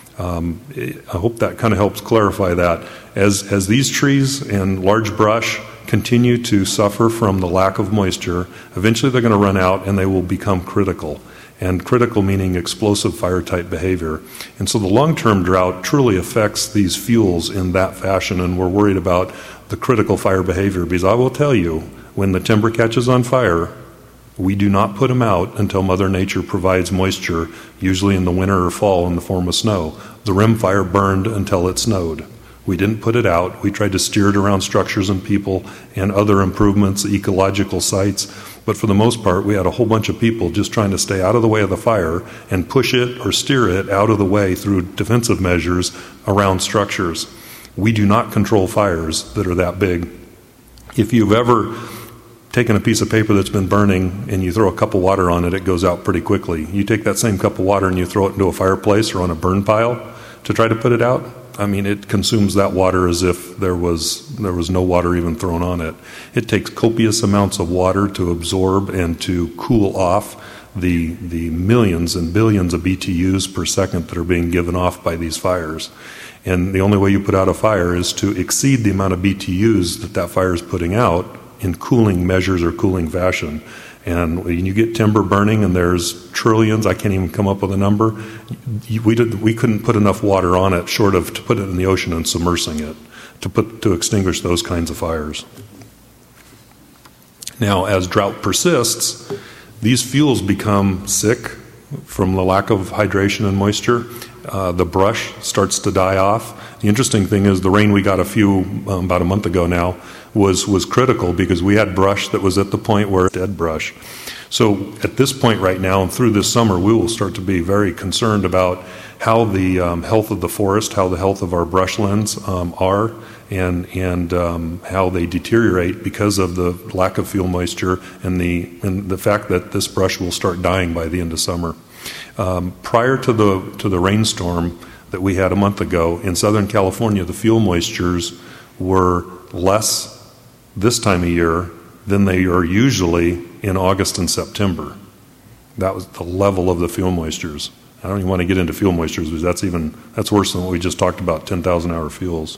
I hope that kind of helps clarify that. As these trees and large brush continue to suffer from the lack of moisture, eventually they're going to run out and they will become critical. And critical meaning explosive fire type behavior. And so the long-term drought truly affects these fuels in that fashion, and we're worried about the critical fire behavior, because I will tell you, when the timber catches on fire, we do not put them out until Mother Nature provides moisture, usually in the winter or fall in the form of snow. The rim fire burned until it snowed. We didn't put it out. We tried to steer it around structures and people and other improvements, ecological sites. But for the most part, we had a whole bunch of people just trying to stay out of the way of the fire and push it or steer it out of the way through defensive measures around structures. We do not control fires that are that big. If you've ever taken a piece of paper that's been burning and you throw a cup of water on it, it goes out pretty quickly. You take that same cup of water and you throw it into a fireplace or on a burn pile to try to put it out, I mean, it consumes that water as if there was no water even thrown on it. It takes copious amounts of water to absorb and to cool off the millions and billions of BTUs per second that are being given off by these fires. And the only way you put out a fire is to exceed the amount of BTUs that fire is putting out in cooling measures or cooling fashion. And when you get timber burning and there's trillions, I can't even come up with a number, we couldn't put enough water on it short of to put it in the ocean and submersing it to extinguish those kinds of fires. Now, as drought persists, these fuels become sick from the lack of hydration and moisture. The brush starts to die off. The interesting thing is the rain we got about a month ago now was critical because we had brush that was at the point where dead brush. So at this point right now and through this summer, we will start to be very concerned about how the health of the forest, how the health of our brushlands are, and how they deteriorate because of the lack of fuel moisture and the fact that this brush will start dying by the end of summer. Prior to the rainstorm that we had a month ago in Southern California, the fuel moistures were less this time of year than they are usually in August and September. That was the level of the fuel moistures. I don't even want to get into fuel moistures because that's worse than what we just talked about, 10,000-hour fuels.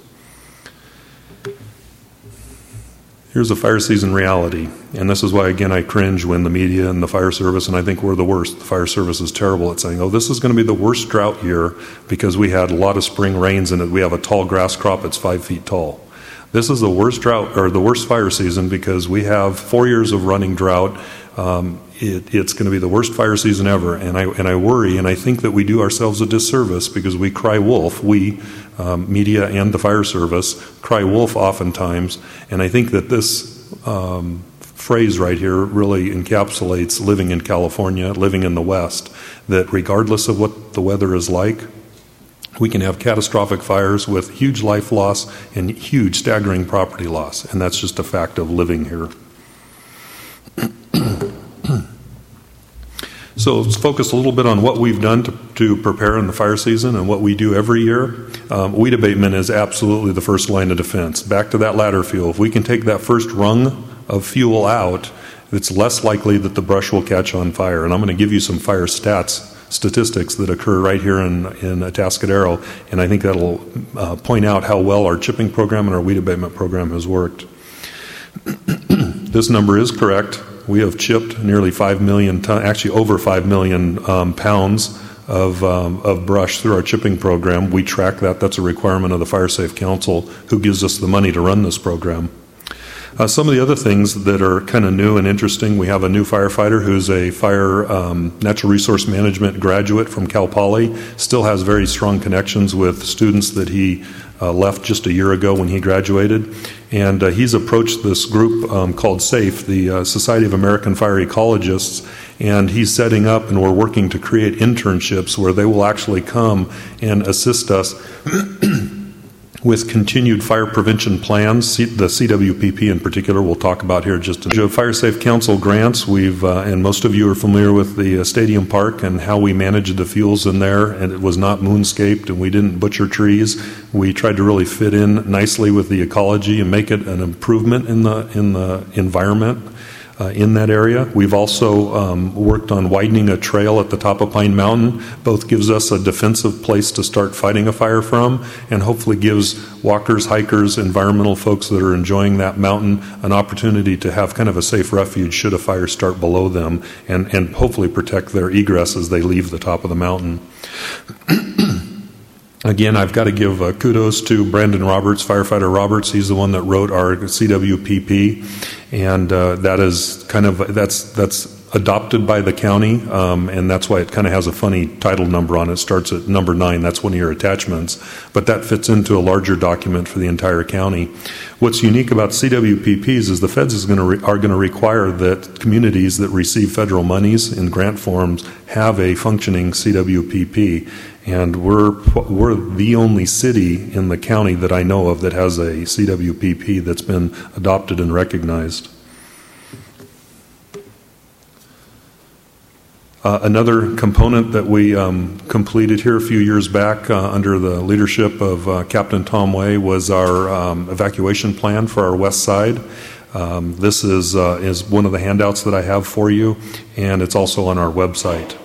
Here's a fire season reality, and this is why, again, I cringe when the media and the fire service, and I think we're the worst. The fire service is terrible at saying, this is going to be the worst drought year because we had a lot of spring rains and we have a tall grass crop that's 5 feet tall. This is the worst drought, or the worst fire season, because we have 4 years of running drought. It's going to be the worst fire season ever, and I worry, and I think that we do ourselves a disservice because we cry wolf. We, media and the fire service, cry wolf oftentimes, and I think that this phrase right here really encapsulates living in California, living in the West, that regardless of what the weather is like, we can have catastrophic fires with huge life loss and huge staggering property loss, and that's just a fact of living here. So let's focus a little bit on what we've done to prepare in the fire season and what we do every year. Weed abatement is absolutely the first line of defense. Back to that ladder fuel. If we can take that first rung of fuel out, it's less likely that the brush will catch on fire. And I'm going to give you some fire statistics that occur right here in Atascadero, and I think that'll point out how well our chipping program and our weed abatement program has worked. This number is correct. We have chipped nearly 5 million tons, actually over 5 million pounds of brush through our chipping program. We track that. That's a requirement of the Fire Safe Council, who gives us the money to run this program. Some of the other things that are kind of new and interesting, we have a new firefighter who's a fire natural resource management graduate from Cal Poly, still has very strong connections with students that he left just a year ago when he graduated. And he's approached this group called SAFE, the Society of American Fire Ecologists, and he's setting up, and we're working to create internships where they will actually come and assist us with continued fire prevention plans. The CWPP in particular we'll talk about here just a Fire Safe Council grants. We've and most of you are familiar with the Stadium Park and how we managed the fuels in there, and it was not moonscaped and we didn't butcher trees. We tried to really fit in nicely with the ecology and make it an improvement in the environment in that area. We've also worked on widening a trail at the top of Pine Mountain. Both gives us a defensive place to start fighting a fire from, and hopefully gives walkers, hikers, environmental folks that are enjoying that mountain an opportunity to have kind of a safe refuge should a fire start below them, and hopefully protect their egress as they leave the top of the mountain. Again, I've got to give kudos to Brandon Roberts, Firefighter Roberts. He's the one that wrote our CWPP, and that is kind of that's adopted by the county, and that's why it kind of has a funny title number on it. It starts at number 9. That's one of your attachments, but that fits into a larger document for the entire county. What's unique about CWPPs is the feds are going to require that communities that receive federal monies in grant forms have a functioning CWPP. And we're the only city in the county that I know of that has a CWPP that's been adopted and recognized. Another component that we completed here a few years back under the leadership of Captain Tom Way was our evacuation plan for our west side. This is one of the handouts that I have for you, and it's also on our website.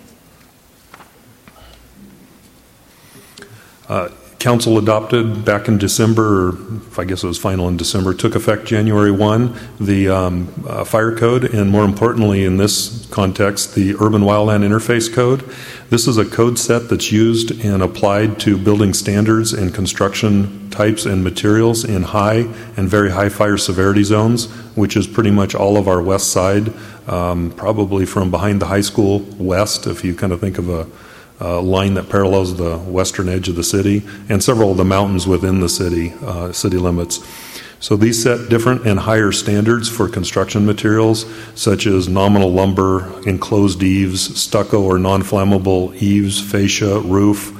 Council adopted back in December, or I guess it was final in December, took effect January 1, the fire code, and more importantly in this context, the Urban Wildland Interface Code. This is a code set that's used and applied to building standards and construction types and materials in high and very high fire severity zones, which is pretty much all of our west side, probably from behind the high school west, if you kind of think of a line that parallels the western edge of the city, and several of the mountains within the city limits. So these set different and higher standards for construction materials, such as nominal lumber, enclosed eaves, stucco or non-flammable eaves, fascia, roof.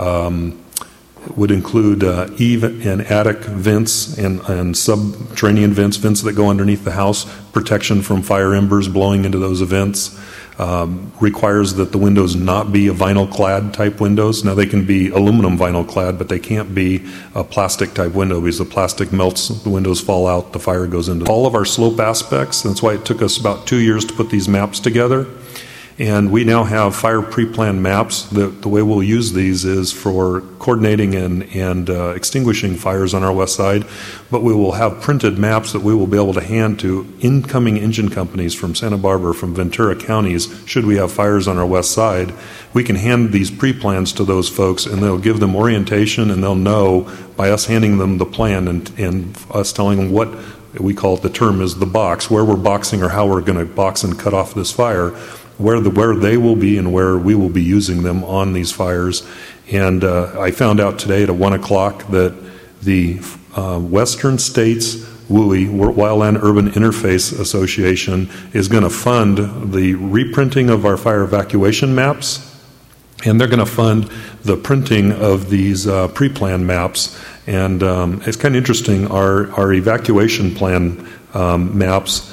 Would include eave and attic vents and subterranean vents that go underneath the house, protection from fire embers blowing into those vents. Requires that the windows not be a vinyl clad type windows. Now they can be aluminum vinyl clad, but they can't be a plastic type window because the plastic melts, the windows fall out, the fire goes into all of our slope aspects. That's why it took us about 2 years to put these maps together. And we now have fire pre-planned maps. The way we'll use these is for coordinating and extinguishing fires on our west side, but we will have printed maps that we will be able to hand to incoming engine companies from Santa Barbara, from Ventura counties, should we have fires on our west side. We can hand these pre-plans to those folks, and they'll give them orientation, and they'll know by us handing them the plan and us telling them what we call it, the term is the box, where we're boxing or how we're going to box and cut off this fire, where they will be and where we will be using them on these fires. And I found out today at 1 o'clock that the Western States WUI, Wildland Urban Interface Association, is going to fund the reprinting of our fire evacuation maps, and they're going to fund the printing of these pre-planned maps. And it's kind of interesting, our evacuation plan maps,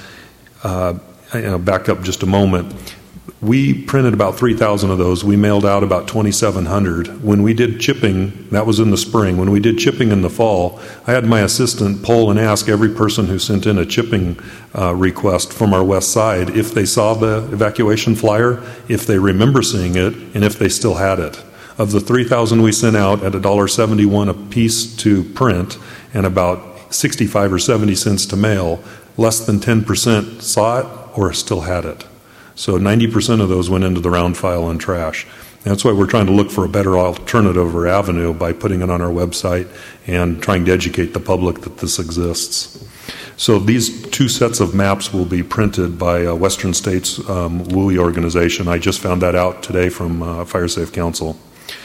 back up just a moment. We printed about 3,000 of those. We mailed out about 2,700. When we did chipping, that was in the spring. When we did chipping in the fall, I had my assistant poll and ask every person who sent in a chipping request from our west side if they saw the evacuation flyer, if they remember seeing it, and if they still had it. Of the 3,000 we sent out at $1.71 a piece to print and about 65 or 70 cents to mail, less than 10% saw it or still had it. So 90% of those went into the round file and trash. That's why we're trying to look for a better alternative or avenue by putting it on our website and trying to educate the public that this exists. So these two sets of maps will be printed by Western States WUI organization. I just found that out today from Fire Safe Council.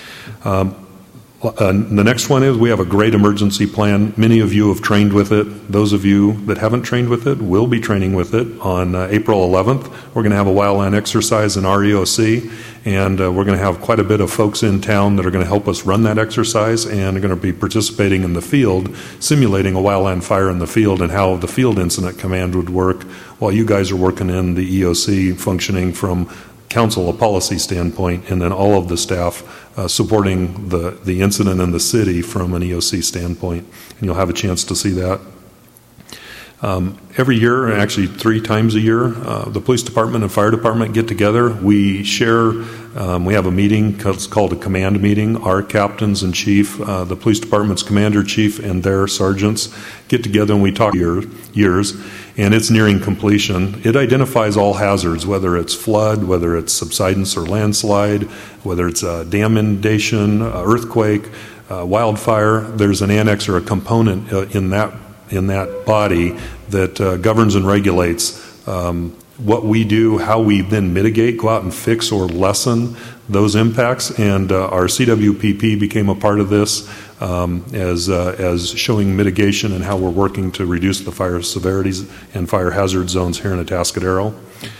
The next one is we have a great emergency plan. Many of you have trained with it. Those of you that haven't trained with it will be training with it on April 11th. We're going to have a wildland exercise in our EOC, and we're going to have quite a bit of folks in town that are going to help us run that exercise and are going to be participating in the field, simulating a wildland fire in the field and how the field incident command would work while you guys are working in the EOC, functioning from council, a policy standpoint, and then all of the staff supporting the incident in the city from an EOC standpoint. And you'll have a chance to see that. Every year, actually 3 times a year, the police department and fire department get together. We share, we have a meeting, it's called a command meeting. Our captains and chief, the police department's commander chief and their sergeants get together and we talk years, and it's nearing completion. It identifies all hazards, whether it's flood, whether it's subsidence or landslide, whether it's dam inundation, earthquake, wildfire. There's an annex or a component in that body that governs and regulates what we do, how we then mitigate, go out and fix or lessen those impacts. And our CWPP became a part of this as showing mitigation and how we're working to reduce the fire severities and fire hazard zones here in Atascadero.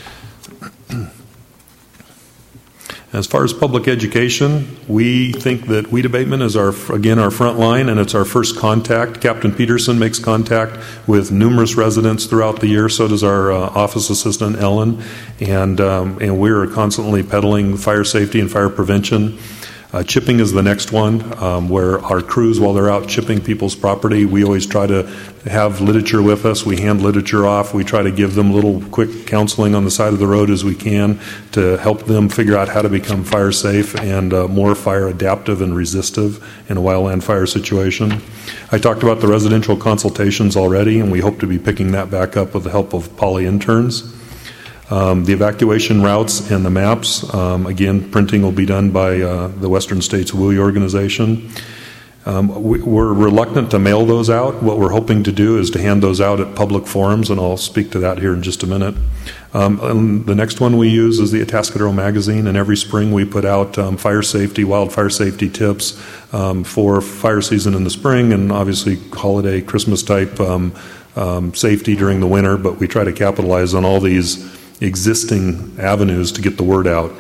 As far as public education, we think that weed abatement is our front line, and it's our first contact. Captain Peterson makes contact with numerous residents throughout the year. So does our office assistant Ellen, and we're constantly peddling fire safety and fire prevention. Chipping is the next one, where our crews, while they're out chipping people's property, we always try to have literature with us. We hand literature off. We try to give them little quick counseling on the side of the road as we can to help them figure out how to become fire safe and more fire adaptive and resistive in a wildland fire situation. I talked about the residential consultations already, and we hope to be picking that back up with the help of poly interns. The evacuation routes and the maps, again, printing will be done by the Western States WUI organization. We're reluctant to mail those out. What we're hoping to do is to hand those out at public forums, and I'll speak to that here in just a minute. And the next one we use is the Atascadero Magazine, and every spring we put out fire safety, wildfire safety tips for fire season in the spring, and obviously holiday, Christmas type safety during the winter, but we try to capitalize on all these existing avenues to get the word out.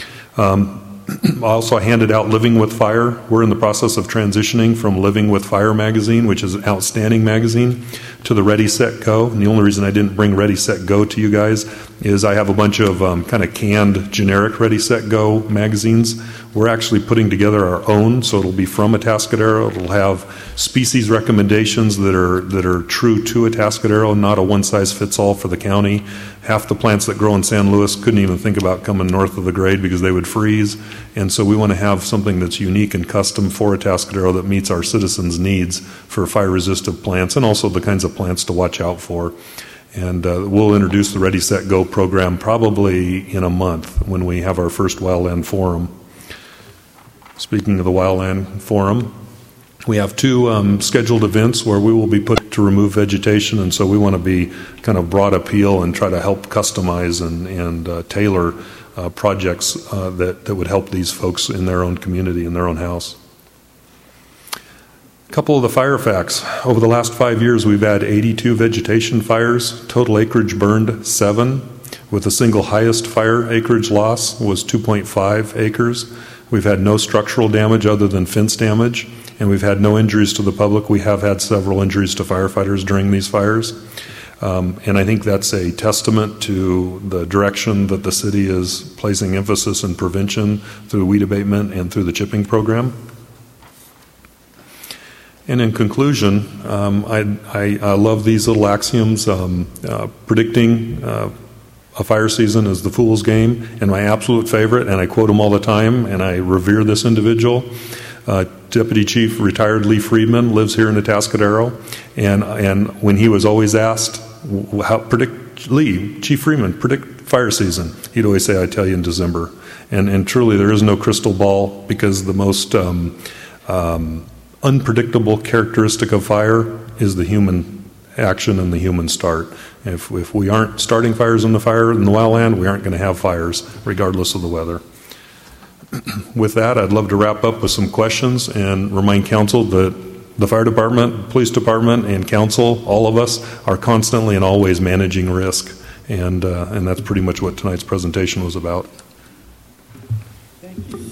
I also handed out Living with Fire. We're in the process of transitioning from Living with Fire magazine, which is an outstanding magazine, to the Ready, Set, Go. And the only reason I didn't bring Ready, Set, Go to you guys is I have a bunch of kind of canned, generic Ready, Set, Go magazines. We're actually putting together our own, so it'll be from Atascadero. It'll have species recommendations that are true to Atascadero, not a one-size-fits-all for the county. Half the plants that grow in San Luis couldn't even think about coming north of the grade because they would freeze. And so we want to have something that's unique and custom for Atascadero that meets our citizens' needs for fire-resistant plants and also the kinds of plants to watch out for. And we'll introduce the Ready, Set, Go program probably in a month when we have our first Wildland Forum. Speaking of the Wildland Forum, we have two scheduled events where we will be put to remove vegetation, and so we want to be kind of broad appeal and try to help customize and tailor projects that would help these folks in their own community, in their own house. A couple of the fire facts. Over the last 5 years, we've had 82 vegetation fires. Total acreage burned 7, with the single highest fire acreage loss was 2.5 acres. We've had no structural damage other than fence damage, and we've had no injuries to the public. We have had several injuries to firefighters during these fires. And I think that's a testament to the direction that the city is placing emphasis in prevention through weed abatement and through the chipping program. And in conclusion, I love these little axioms. Predicting a fire season is the fool's game, and my absolute favorite, and I quote him all the time, and I revere this individual. Deputy Chief retired Lee Friedman lives here in Atascadero, and when he was always asked, Chief Friedman, predict fire season, he'd always say, I tell you in December. And truly there is no crystal ball, because the most unpredictable characteristic of fire is the human action and the human start. If we aren't starting fires in the wildland, we aren't going to have fires regardless of the weather. With that, I'd love to wrap up with some questions and remind council that the fire department, police department, and council, all of us, are constantly and always managing risk, and that's pretty much what tonight's presentation was about. Thank you.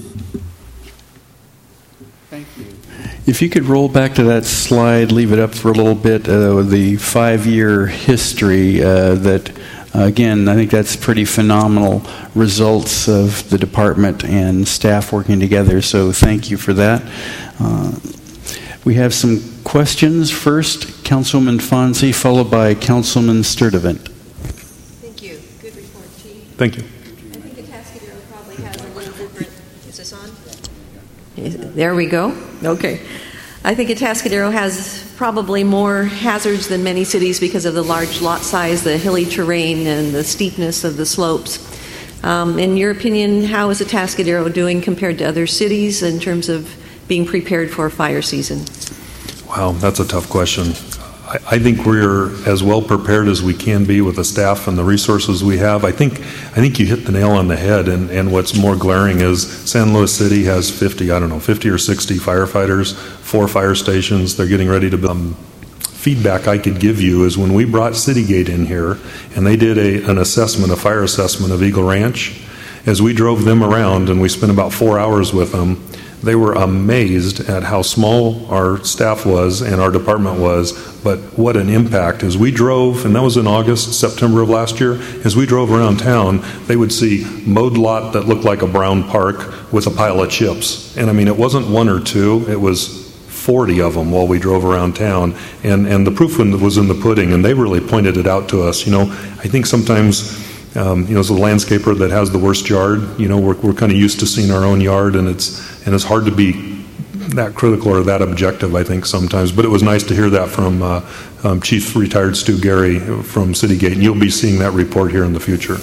Thank you. If you could roll back to that slide, leave it up for a little bit, the 5-year history that, again, I think that's pretty phenomenal results of the department and staff working together, so thank you for that. We have some questions. First, Councilwoman Fonzie, followed by Councilman Sturdivant. Thank you. Good report, Chief. Thank you. I think Atascadero probably has a little different... Is this on? There we go. Okay. I think Atascadero has probably more hazards than many cities because of the large lot size, the hilly terrain, and the steepness of the slopes. In your opinion, how is Atascadero doing compared to other cities in terms of being prepared for fire season? Wow, that's a tough question. I think we're as well prepared as we can be with the staff and the resources we have. I think you hit the nail on the head, and what's more glaring is San Luis City has 50 or 60 firefighters, 4 fire stations. They're getting ready to build. Feedback I could give you is when we brought Citygate in here and they did a fire assessment of Eagle Ranch, as we drove them around and we spent about 4 hours with them, They were amazed at how small our staff was and our department was, but what an impact. As we drove, and that was in August, September of last year, as we drove around town, they would see mowed lot that looked like a brown park with a pile of chips. And I mean, it wasn't one or two, it was 40 of them while we drove around town, and the proof was in the pudding, and they really pointed it out to us. I think sometimes, as a landscaper that has the worst yard, we're kind of used to seeing our own yard, and it's hard to be that critical or that objective, I think, sometimes. But it was nice to hear that from Chief Retired Stu Gary from Citygate, and you'll be seeing that report here in the future.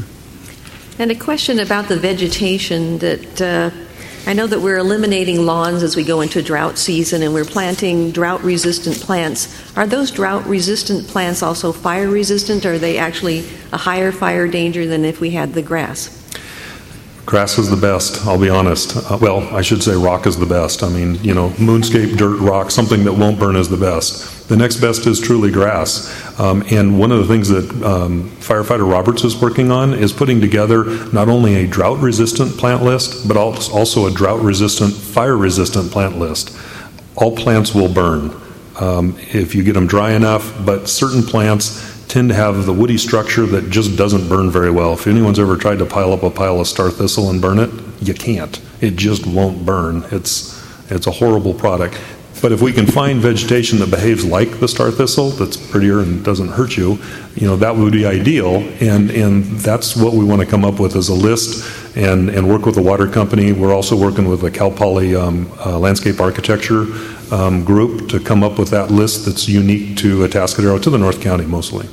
And a question about the vegetation that I know that we're eliminating lawns as we go into drought season, and we're planting drought-resistant plants. Are those drought-resistant plants also fire-resistant, or are they actually a higher fire danger than if we had the grass? Grass is the best, I'll be honest. Well, I should say rock is the best. I mean, moonscape, dirt, rock, something that won't burn is the best. The next best is truly grass. And one of the things that firefighter Roberts is working on is putting together not only a drought-resistant plant list, but also a drought-resistant, fire-resistant plant list. All plants will burn if you get them dry enough, but certain plants tend to have the woody structure that just doesn't burn very well. If anyone's ever tried to pile up a pile of star thistle and burn it, you can't. It just won't burn. It's a horrible product. But if we can find vegetation that behaves like the star thistle, that's prettier and doesn't hurt you, that would be ideal. And that's what we want to come up with as a list and work with the water company. We're also working with the Cal Poly landscape architecture group to come up with that list that's unique to Atascadero, to the North County mostly.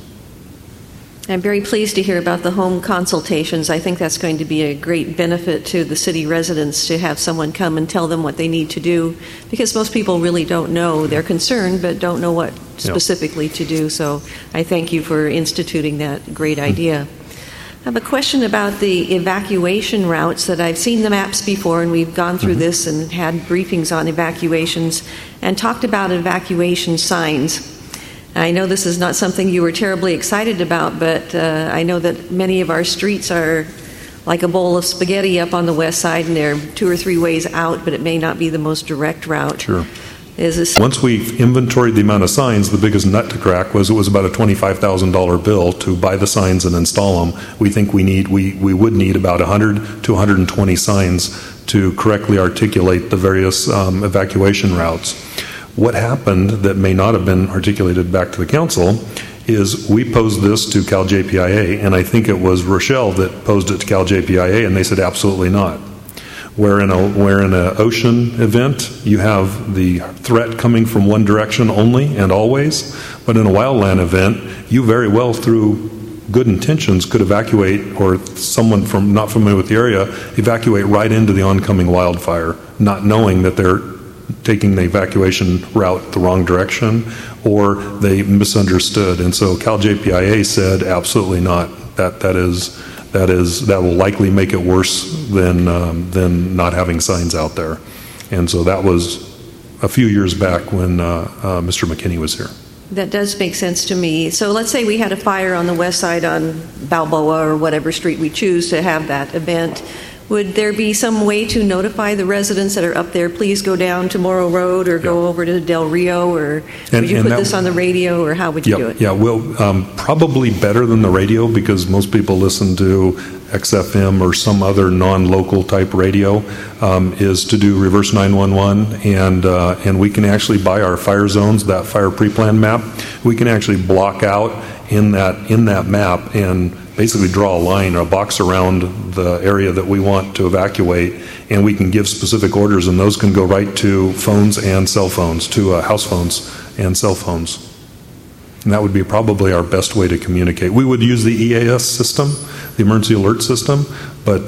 I'm very pleased to hear about the home consultations. I think that's going to be a great benefit to the city residents to have someone come and tell them what they need to do, because most people really don't know. They're concerned but don't know what specifically to do. So I thank you for instituting that great idea. I have a question about the evacuation routes. That I've seen the maps before, and we've gone through this and had briefings on evacuations and talked about evacuation signs. I know this is not something you were terribly excited about, but I know that many of our streets are like a bowl of spaghetti up on the west side, and they're 2 or 3 ways out, but it may not be the most direct route. Sure. Once we've inventoried the amount of signs, the biggest nut to crack was it was about a $25,000 bill to buy the signs and install them. We think we would need about 100 to 120 signs to correctly articulate the various evacuation routes. What happened that may not have been articulated back to the council is we posed this to Cal JPIA, and I think it was Rochelle that posed it to Cal JPIA, and they said absolutely not. Where in an ocean event, you have the threat coming from one direction only and always, but in a wildland event, you very well, through good intentions, could evacuate, or someone from not familiar with the area, evacuate right into the oncoming wildfire, not knowing that they're taking the evacuation route the wrong direction, or they misunderstood. And so Cal JPIA said absolutely not. That will likely make it worse than not having signs out there. And so that was a few years back when Mr. McKinney was here. That does make sense to me. So let's say we had a fire on the west side on Balboa or whatever street we choose to have that event. Would there be some way to notify the residents that are up there, please go down to Morrow Road or go over to Del Rio, or would you put this on the radio, or how would you do it? Yeah, well, probably better than the radio, because most people listen to XFM or some other non-local type radio, is to do reverse 911, and we can actually, by our fire zones, that fire pre-plan map, we can actually block out in that map and basically draw a line or a box around the area that we want to evacuate, and we can give specific orders, and those can go right to phones and cell phones, to house phones and cell phones. And that would be probably our best way to communicate. We would use the EAS system, the emergency alert system, but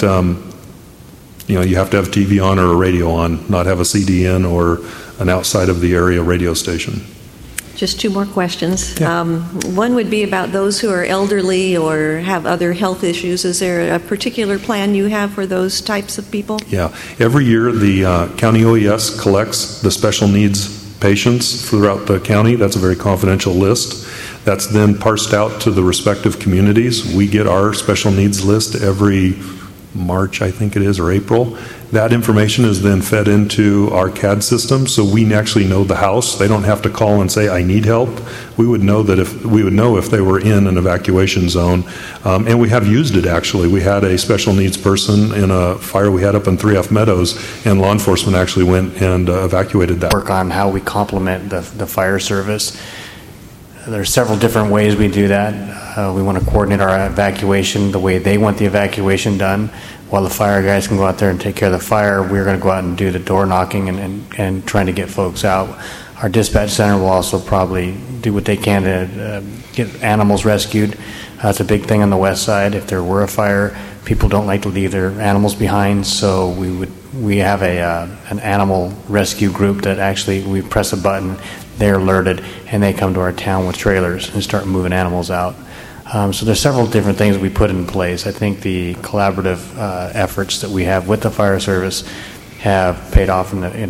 you have to have TV on or a radio on, not have a CD in or an outside of the area radio station. Just 2 more questions. Yeah. One would be about those who are elderly or have other health issues. Is there a particular plan you have for those types of people? Yeah. Every year, the county OES collects the special needs patients throughout the county. That's a very confidential list. That's then parsed out to the respective communities. We get our special needs list every March, I think it is, or April. That information is then fed into our CAD system, so we actually know the house. They don't have to call and say, I need help. We would know if they were in an evacuation zone. And we have used it, actually. We had a special needs person in a fire we had up in 3F Meadows, and law enforcement actually went and evacuated that. Work on how we complement the fire service. There are several different ways we do that. We want to coordinate our evacuation the way they want the evacuation done. While the fire guys can go out there and take care of the fire, we're going to go out and do the door knocking and trying to get folks out. Our dispatch center will also probably do what they can to get animals rescued. That's a big thing on the west side. If there were a fire, people don't like to leave their animals behind, so we have an animal rescue group that actually, we press a button, they're alerted, and they come to our town with trailers and start moving animals out. So there's several different things we put in place. I think the collaborative efforts that we have with the fire service have paid off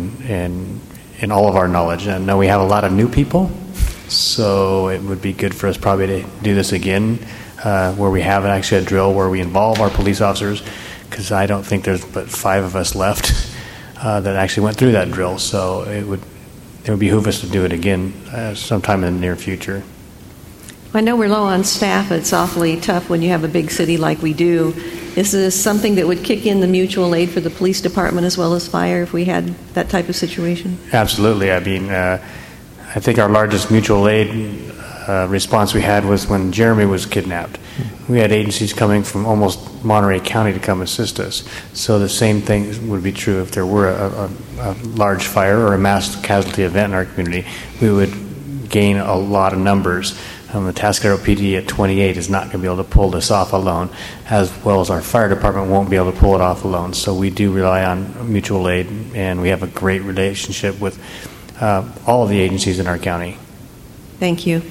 in all of our knowledge. And now we have a lot of new people, so it would be good for us probably to do this again, where we have actually a drill where we involve our police officers, because I don't think there's but 5 of us left that actually went through that drill. So it would behoove us to do it again sometime in the near future. I know we're low on staff. It's awfully tough when you have a big city like we do. Is this something that would kick in the mutual aid for the police department as well as fire if we had that type of situation? Absolutely. I mean, I think our largest mutual aid response we had was when Jeremy was kidnapped. We had agencies coming from almost Monterey County to come assist us. So the same thing would be true if there were a large fire or a mass casualty event in our community. We would gain a lot of numbers. The Atascadero PD at 28 is not going to be able to pull this off alone, as well as our fire department won't be able to pull it off alone. So we do rely on mutual aid, and we have a great relationship with all of the agencies in our county. Thank you.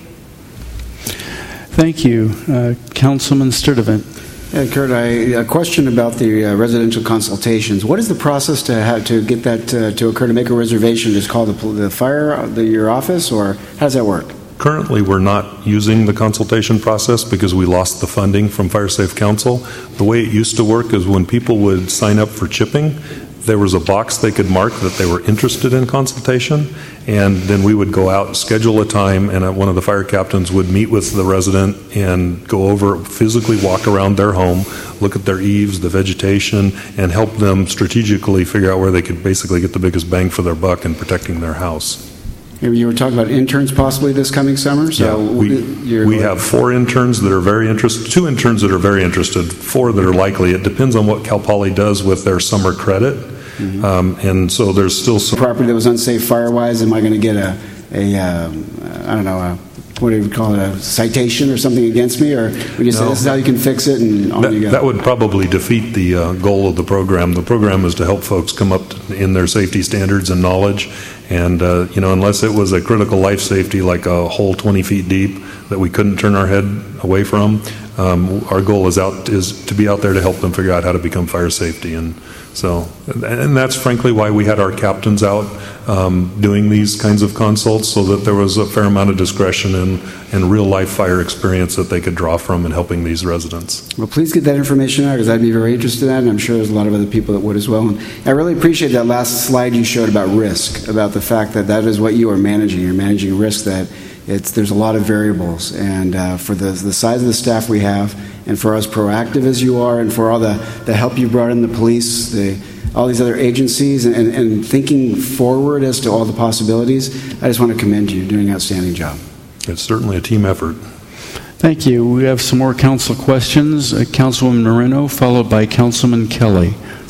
Thank you. Councilman Sturdivant. Yeah, Kurt, a question about the residential consultations. What is the process to get that to occur, to make a reservation? Just call the fire, your office, or how does that work? Currently, we're not using the consultation process because we lost the funding from Fire Safe Council. The way it used to work is when people would sign up for chipping, there was a box they could mark that they were interested in consultation, and then we would go out, schedule a time, and one of the fire captains would meet with the resident and go over, physically walk around their home, look at their eaves, the vegetation, and help them strategically figure out where they could basically get the biggest bang for their buck in protecting their house. You were talking about interns possibly this coming summer? So yeah, we have 4 interns that are very interested, 2 interns that are very interested, 4 that are likely. It depends on what Cal Poly does with their summer credit. Mm-hmm. And so there's still some property that was unsafe fire-wise. Am I going to get I don't know, what do you call it, a citation or something against me? Or would you say this is how you can fix it and on you go? That would probably defeat the goal of the program. The program is to help folks come up in their safety standards and knowledge. And, unless it was a critical life safety like a hole 20 feet deep that we couldn't turn our head away from, our goal is to be out there to help them figure out how to become fire safety. And that's frankly why we had our captains out doing these kinds of consults, so that there was a fair amount of discretion and real life fire experience that they could draw from in helping these residents. Well, please get that information out, because I'd be very interested in that, and I'm sure there's a lot of other people that would as well. And I really appreciate that last slide you showed about risk, about the fact that is what you are managing. You're managing risk, that there's a lot of variables, and for the size of the staff we have, and for as proactive as you are, and for all the help you brought in, the police, all these other agencies, and thinking forward as to all the possibilities, I just want to commend you. You're doing an outstanding job. It's certainly a team effort. Thank you. We have some more council questions. Councilwoman Moreno, followed by Councilman Kelly.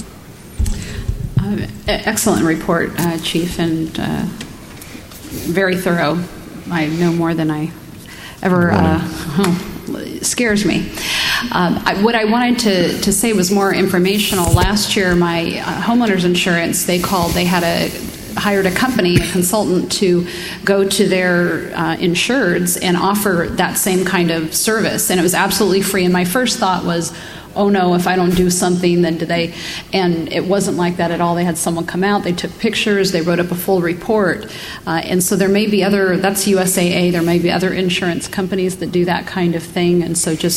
Excellent report, Chief, and very thorough. I know more than I ever scares me. What I wanted to say was more informational. Last year, my homeowners insurance, they hired a company, a consultant, to go to their insureds and offer that same kind of service, and it was absolutely free. And my first thought was, oh no, if I don't do something, then do they? And it wasn't like that at all. They had someone come out, they took pictures, they wrote up a full report. And so there may be that's USAA, there may be other insurance companies that do that kind of thing. And so just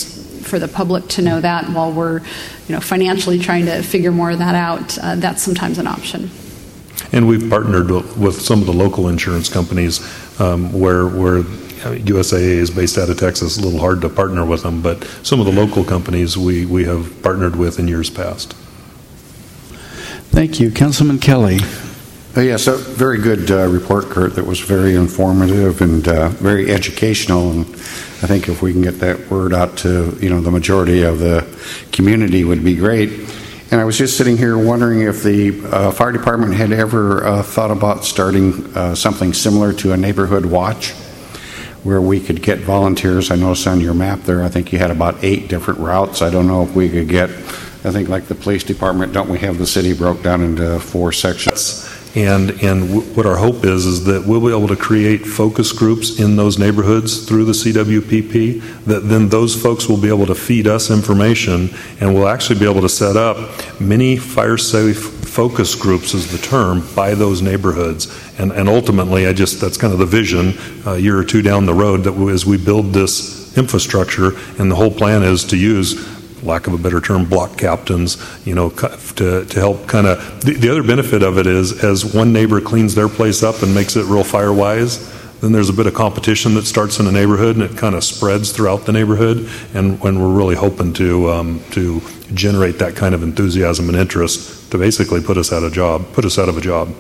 for the public to know that while we're, financially trying to figure more of that out, that's sometimes an option. And we've partnered with some of the local insurance companies where USAA is based out of Texas. It's a little hard to partner with them, but some of the local companies we have partnered with in years past. Thank you. Councilman Kelly. Yes, a very good report, Kurt, that was very informative and very educational. And I think if we can get that word out to, the majority of the community would be great. And I was just sitting here wondering if the fire department had ever thought about starting something similar to a neighborhood watch where we could get volunteers. I noticed on your map there, I think you had about 8 different routes. I don't know if we could get, I think like the police department, don't we have the city broke down into 4 sections? And what our hope is that we'll be able to create focus groups in those neighborhoods through the CWPP, that then those folks will be able to feed us information, and we'll actually be able to set up many fire-safe focus groups, is the term, by those neighborhoods. And ultimately, that's kind of the vision a year or 2 down the road, that as we build this infrastructure, and the whole plan is to use, lack of a better term, block captains, to help kind of. The other benefit of it is, as one neighbor cleans their place up and makes it real fire-wise, then there's a bit of competition that starts in a neighborhood, and it kind of spreads throughout the neighborhood. And when we're really hoping to generate that kind of enthusiasm and interest to basically put us out of a job.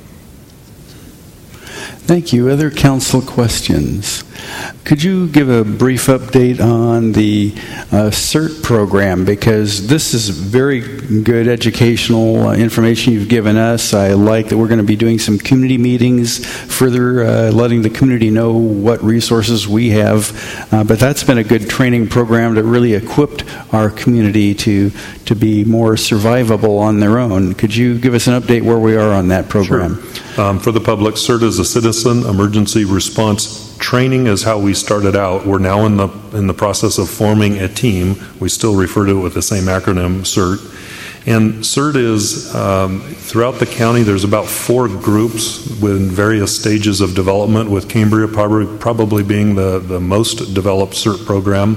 Thank you. Other council questions? Could you give a brief update on the CERT program? Because this is very good educational information you've given us. I like that we're going to be doing some community meetings, further letting the community know what resources we have. But that's been a good training program that really equipped our community to be more survivable on their own. Could you give us an update where we are on that program? Sure. For the public, CERT is a Citizen Emergency Response Training is how we started out. We're now in the process of forming a team. We still refer to it with the same acronym, CERT. And CERT is, throughout the county, there's about 4 groups with various stages of development, with Cambria probably being the most developed CERT program.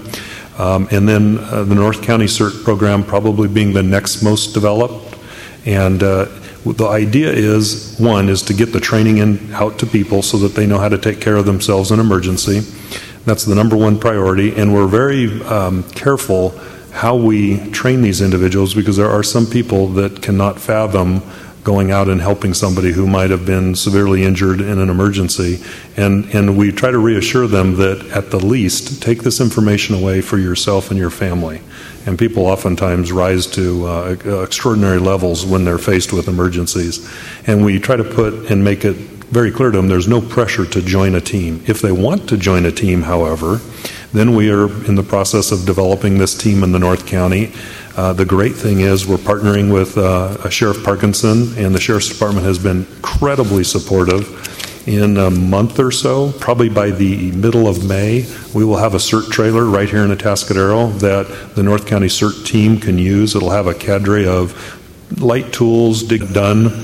And then the North County CERT program probably being the next most developed. And the idea is, one, is to get the training out to people so that they know how to take care of themselves in emergency. That's the number one priority, and we're very careful how we train these individuals, because there are some people that cannot fathom going out and helping somebody who might have been severely injured in an emergency. And we try to reassure them that, at the least, take this information away for yourself and your family. And people oftentimes rise to extraordinary levels when they're faced with emergencies. And we try to put and make it very clear to them there's no pressure to join a team. If they want to join a team, however, then we are in the process of developing this team in the North County. The great thing is we're partnering with Sheriff Parkinson, and the Sheriff's Department has been incredibly supportive. In a month or so, probably by the middle of May, we will have a CERT trailer right here in Atascadero that the North County CERT team can use. It'll have a cadre of light tools done.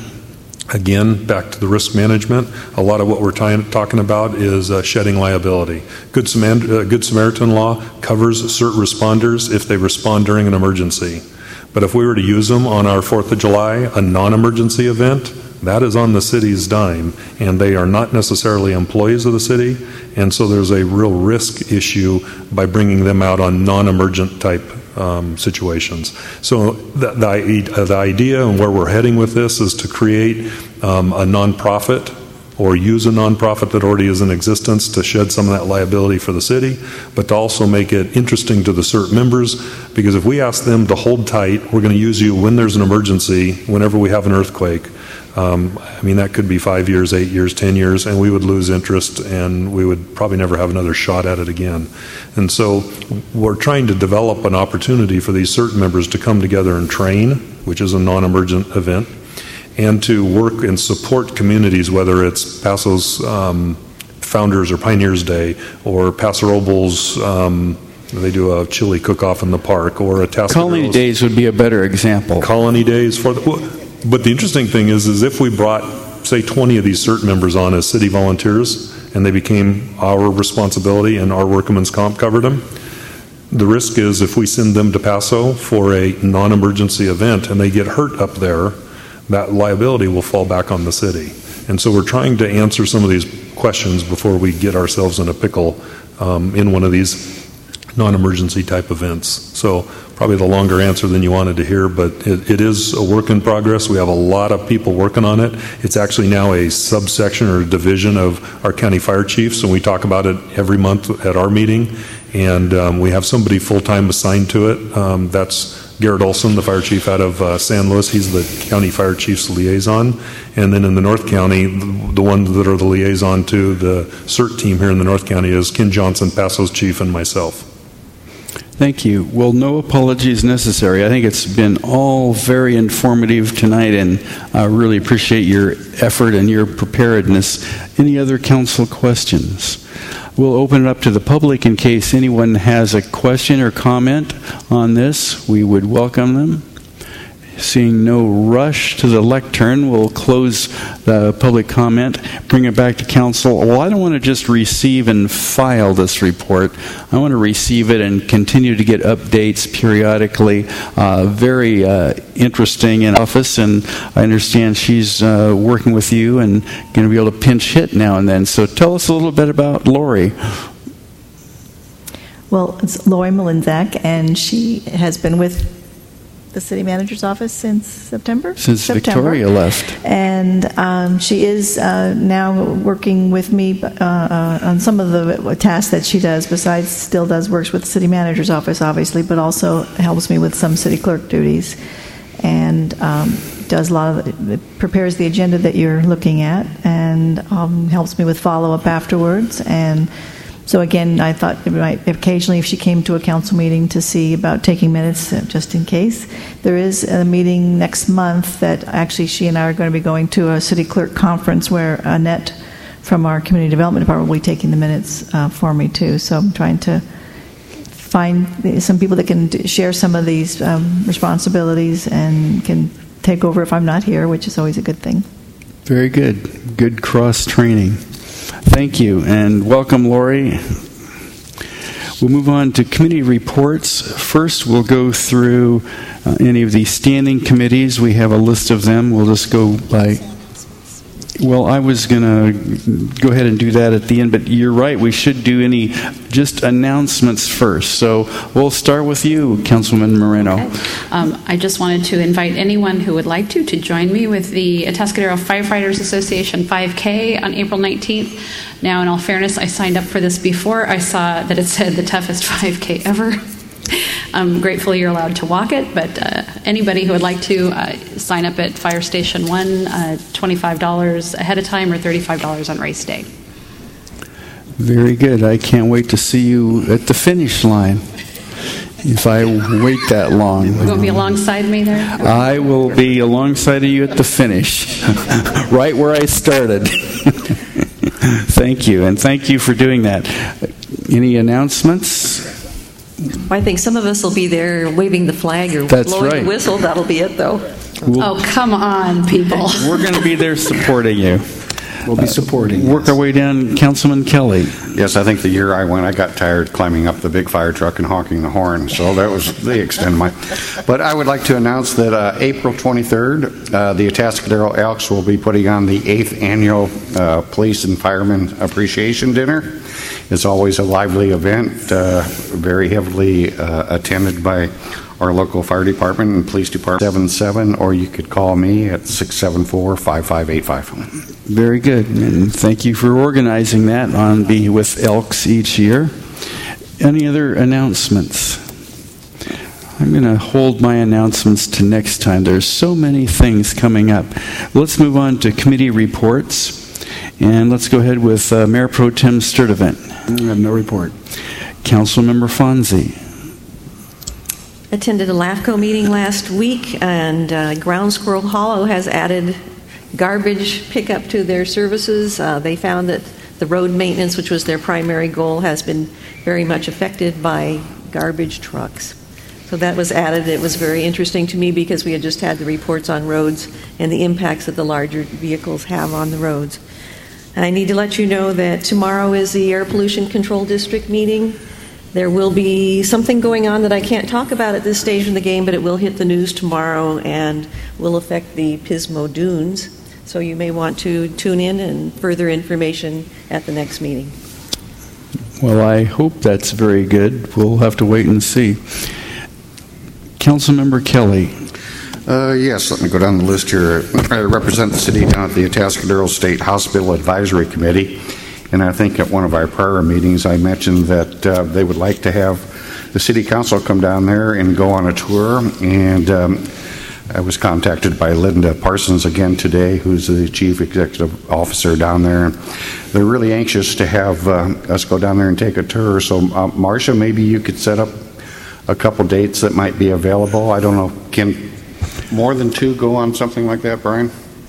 Again, back to the risk management. A lot of what we're talking about is shedding liability. Good Samaritan law covers CERT responders if they respond during an emergency. But if we were to use them on our 4th of July, a non-emergency event, that is on the city's dime, and they are not necessarily employees of the city, and so there's a real risk issue by bringing them out on non-emergent type situations. So the idea and where we're heading with this is to create a nonprofit, or use a nonprofit that already is in existence to shed some of that liability for the city, but to also make it interesting to the CERT members, because if we ask them to hold tight, we're going to use you when there's an emergency, whenever we have an earthquake. That could be 5 years, 8 years, 10 years, and we would lose interest, and we would probably never have another shot at it again. And so we're trying to develop an opportunity for these CERT members to come together and train, which is a non-emergent event, and to work and support communities, whether it's Paso's Founders or Pioneers Day, or Paso Robles, they do a chili cook-off in the park, or a Atascadero. Colony Days would be a better example. Colony Days for but the interesting thing is if we brought, say, 20 of these CERT members on as city volunteers, and they became our responsibility and our workman's comp covered them, the risk is if we send them to Paso for a non-emergency event and they get hurt up there, that liability will fall back on the city. And so we're trying to answer some of these questions before we get ourselves in a pickle in one of these non-emergency type events. So probably the longer answer than you wanted to hear, but it is a work in progress. We have a lot of people working on it. It's actually now a subsection or a division of our county fire chiefs, and we talk about it every month at our meeting. And we have somebody full-time assigned to it. That's Garrett Olson, the fire chief out of San Luis. He's the county fire chief's liaison. And then in the North County, the ones that are the liaison to the CERT team here in the North County is Ken Johnson, Paso's chief, and myself. Thank you. Well, no apologies necessary. I think it's been all very informative tonight, and I really appreciate your effort and your preparedness. Any other council questions? We'll open it up to the public in case anyone has a question or comment on this. We would welcome them. Seeing no rush to the lectern, we'll close the public comment, bring it back to council. Well, I don't want to just receive and file this report. I want to receive it and continue to get updates periodically. Very interesting in office, and I understand she's working with you and going to be able to pinch hit now and then. So tell us a little bit about Lori. Well, it's Lori Malinzak, and she has been with the city manager's office since September. Victoria left. And she is now working with me on some of the tasks that she does, besides still works with the city manager's office, obviously, but also helps me with some city clerk duties. And does a lot of prepares the agenda that you're looking at, and helps me with follow-up afterwards. And so again, I thought it might occasionally, if she came to a council meeting, to see about taking minutes, just in case. There is a meeting next month that actually she and I are going to be going to a city clerk conference where Annette from our community development department will be taking the minutes for me too. So I'm trying to find some people that can share some of these responsibilities and can take over if I'm not here, which is always a good thing. Very good. Good cross-training. Thank you, and welcome, Lori. We'll move on to committee reports. First, we'll go through any of the standing committees. We have a list of them. We'll just go by... Well, I was going to go ahead and do that at the end, but you're right. We should do any just announcements first. So we'll start with you, Councilwoman Moreno. Okay. I just wanted to invite anyone who would like to join me with the Atascadero Firefighters Association 5K on April 19th. Now, in all fairness, I signed up for this before I saw that it said the toughest 5K ever. I'm grateful you're allowed to walk it, but anybody who would like to sign up at Fire Station 1, $25 ahead of time or $35 on race day. Very good. I can't wait to see you at the finish line. If I wait that long. You won't be alongside me there? I will be alongside of you at the finish, right where I started. Thank you, and thank you for doing that. Any announcements? I think some of us will be there waving the flag or blowing the whistle. That'll be it, though. Oh, come on, people. We're going to be there supporting you. We'll be supporting. Work our way down, Councilman Kelly. Yes, I think the year I went, I got tired climbing up the big fire truck and honking the horn, so that was the extent of my... But I would like to announce that April 23rd, the Atascadero Elks will be putting on the 8th Annual Police and Firemen Appreciation Dinner. It's always a lively event, very heavily attended by our local fire department and police department, 77, or you could call me at 674-5585. Very good, and thank you for organizing that with Elks each year. Any other announcements? I'm going to hold my announcements to next time. There's so many things coming up. Let's move on to committee reports, and let's go ahead with Mayor Pro Tem Sturtevant. I have no report. Councilmember Fonzie. Attended a LAFCO meeting last week, and Ground Squirrel Hollow has added garbage pickup to their services. They found that the road maintenance, which was their primary goal, has been very much affected by garbage trucks. So that was added. It was very interesting to me because we had just had the reports on roads and the impacts that the larger vehicles have on the roads. And I need to let you know that tomorrow is the Air Pollution Control District meeting. There will be something going on that I can't talk about at this stage in the game, but it will hit the news tomorrow and will affect the Pismo Dunes. So you may want to tune in and further information at the next meeting. Well, I hope that's very good. We'll have to wait and see. Councilmember Kelly. Yes, let me go down the list here. I represent the city down at the Atascadero State Hospital Advisory Committee, and I think at one of our prior meetings I mentioned that they would like to have the city council come down there and go on a tour, and I was contacted by Linda Parsons again today, who's the chief executive officer down there. They're really anxious to have us go down there and take a tour, so Marcia, maybe you could set up a couple dates that might be available. I don't know, can more than two go on something like that, Brian?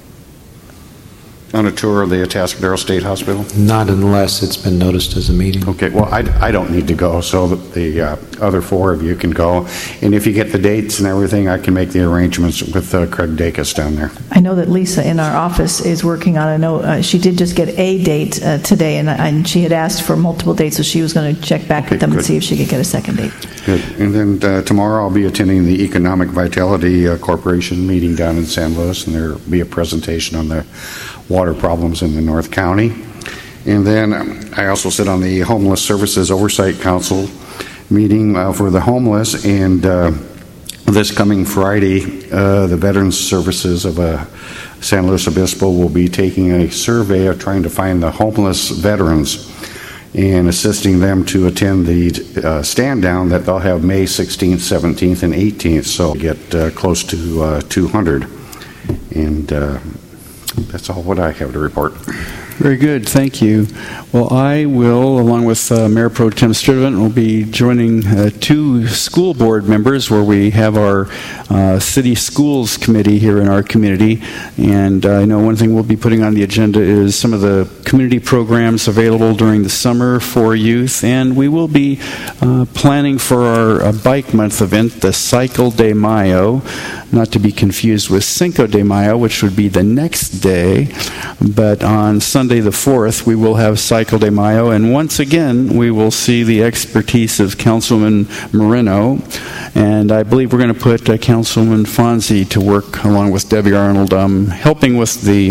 On a tour of the Atascadero State Hospital? Not unless it's been noticed as a meeting. Okay, well, I don't need to go, so the other four of you can go. And if you get the dates and everything, I can make the arrangements with Craig Dacus down there. I know that Lisa in our office is working on she did just get a date today, and she had asked for multiple dates, so she was going to check back with them and see if she could get a second date. Good. And then tomorrow I'll be attending the Economic Vitality Corporation meeting down in San Luis, and there will be a presentation on the water problems in the North County. And then I also sit on the Homeless Services Oversight Council meeting for the homeless, and this coming Friday, the Veterans Services of San Luis Obispo will be taking a survey of trying to find the homeless veterans and assisting them to attend the stand down that they'll have May 16th, 17th, and 18th, so get close to 200. And that's all what I have to report. Very good, thank you. Well, I will, along with Mayor Pro Tem Sturdivant, will be joining two school board members where we have our city schools committee here in our community. And I know one thing we'll be putting on the agenda is some of the community programs available during the summer for youth. And we will be planning for our Bike Month event, the Cycle de Mayo, not to be confused with Cinco de Mayo, which would be the next day. But on Sunday the 4th, we will have Cycle de Mayo, and once again, we will see the expertise of Councilman Moreno, and I believe we're going to put Councilman Fonzie to work along with Debbie Arnold, helping with the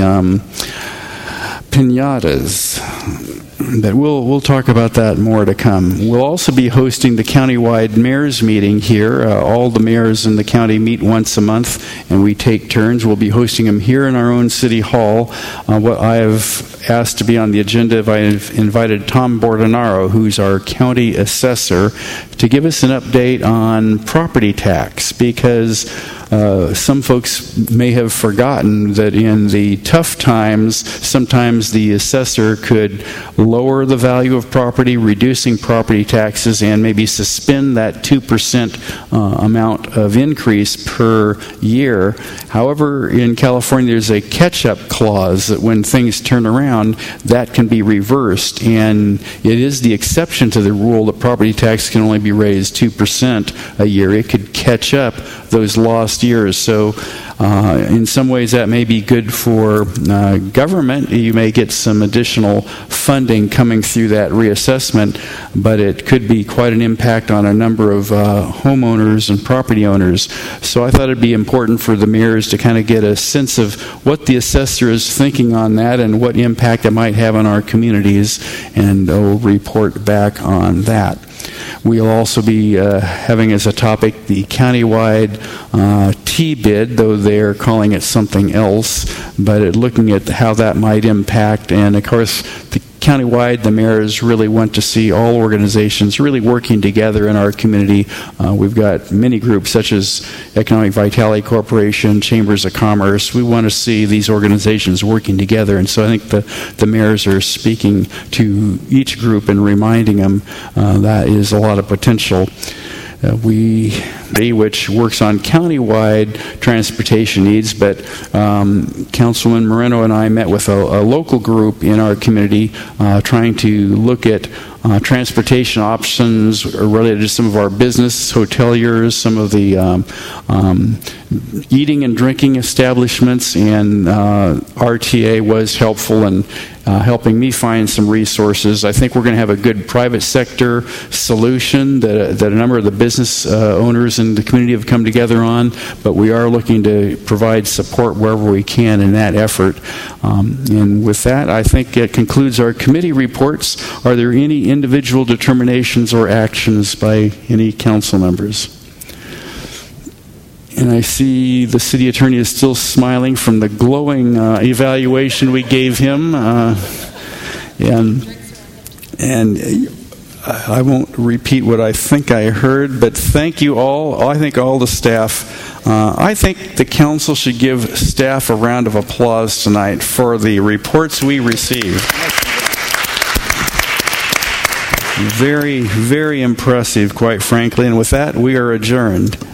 piñatas. But we'll talk about that more to come. We'll also be hosting the countywide mayors meeting here. All the mayors in the county meet once a month, and we take turns. We'll be hosting them here in our own city hall. What I have asked to be on the agenda, I've invited Tom Bordenaro, who's our county assessor, to give us an update on property tax, because some folks may have forgotten that in the tough times, sometimes the assessor could lower the value of property, reducing property taxes, and maybe suspend that 2% amount of increase per year. However, in California, there's a catch-up clause that when things turn around, that can be reversed, and it is the exception to the rule that property tax can only be raised 2% a year. It could catch up those lost years. So in some ways that may be good for government. You may get some additional funding coming through that reassessment, but it could be quite an impact on a number of homeowners and property owners. So I thought it'd be important for the mayors to kind of get a sense of what the assessor is thinking on that and what impact it might have on our communities, and we'll report back on that. We'll also be having as a topic the countywide T-bid, though they're calling it something else, but looking at how that might impact. And of course, the countywide, the mayors really want to see all organizations really working together in our community. We've got many groups such as Economic Vitality Corporation, Chambers of Commerce. We want to see these organizations working together, and so I think the mayors are speaking to each group and reminding them that is a lot of potential. Which works on countywide transportation needs, but Councilman Moreno and I met with a local group in our community trying to look at transportation options related to some of our business hoteliers, some of the eating and drinking establishments, and RTA was helpful in helping me find some resources. I think we're going to have a good private sector solution that a number of the business owners in the community have come together on, but we are looking to provide support wherever we can in that effort. And with that, I think it concludes our committee reports. Are there any individual determinations or actions by any council members? And I see the city attorney is still smiling from the glowing evaluation we gave him. And I won't repeat what I think I heard, but thank you all. I think all the staff. I think the council should give staff a round of applause tonight for the reports we received. Very, very impressive, quite frankly. And with that, we are adjourned.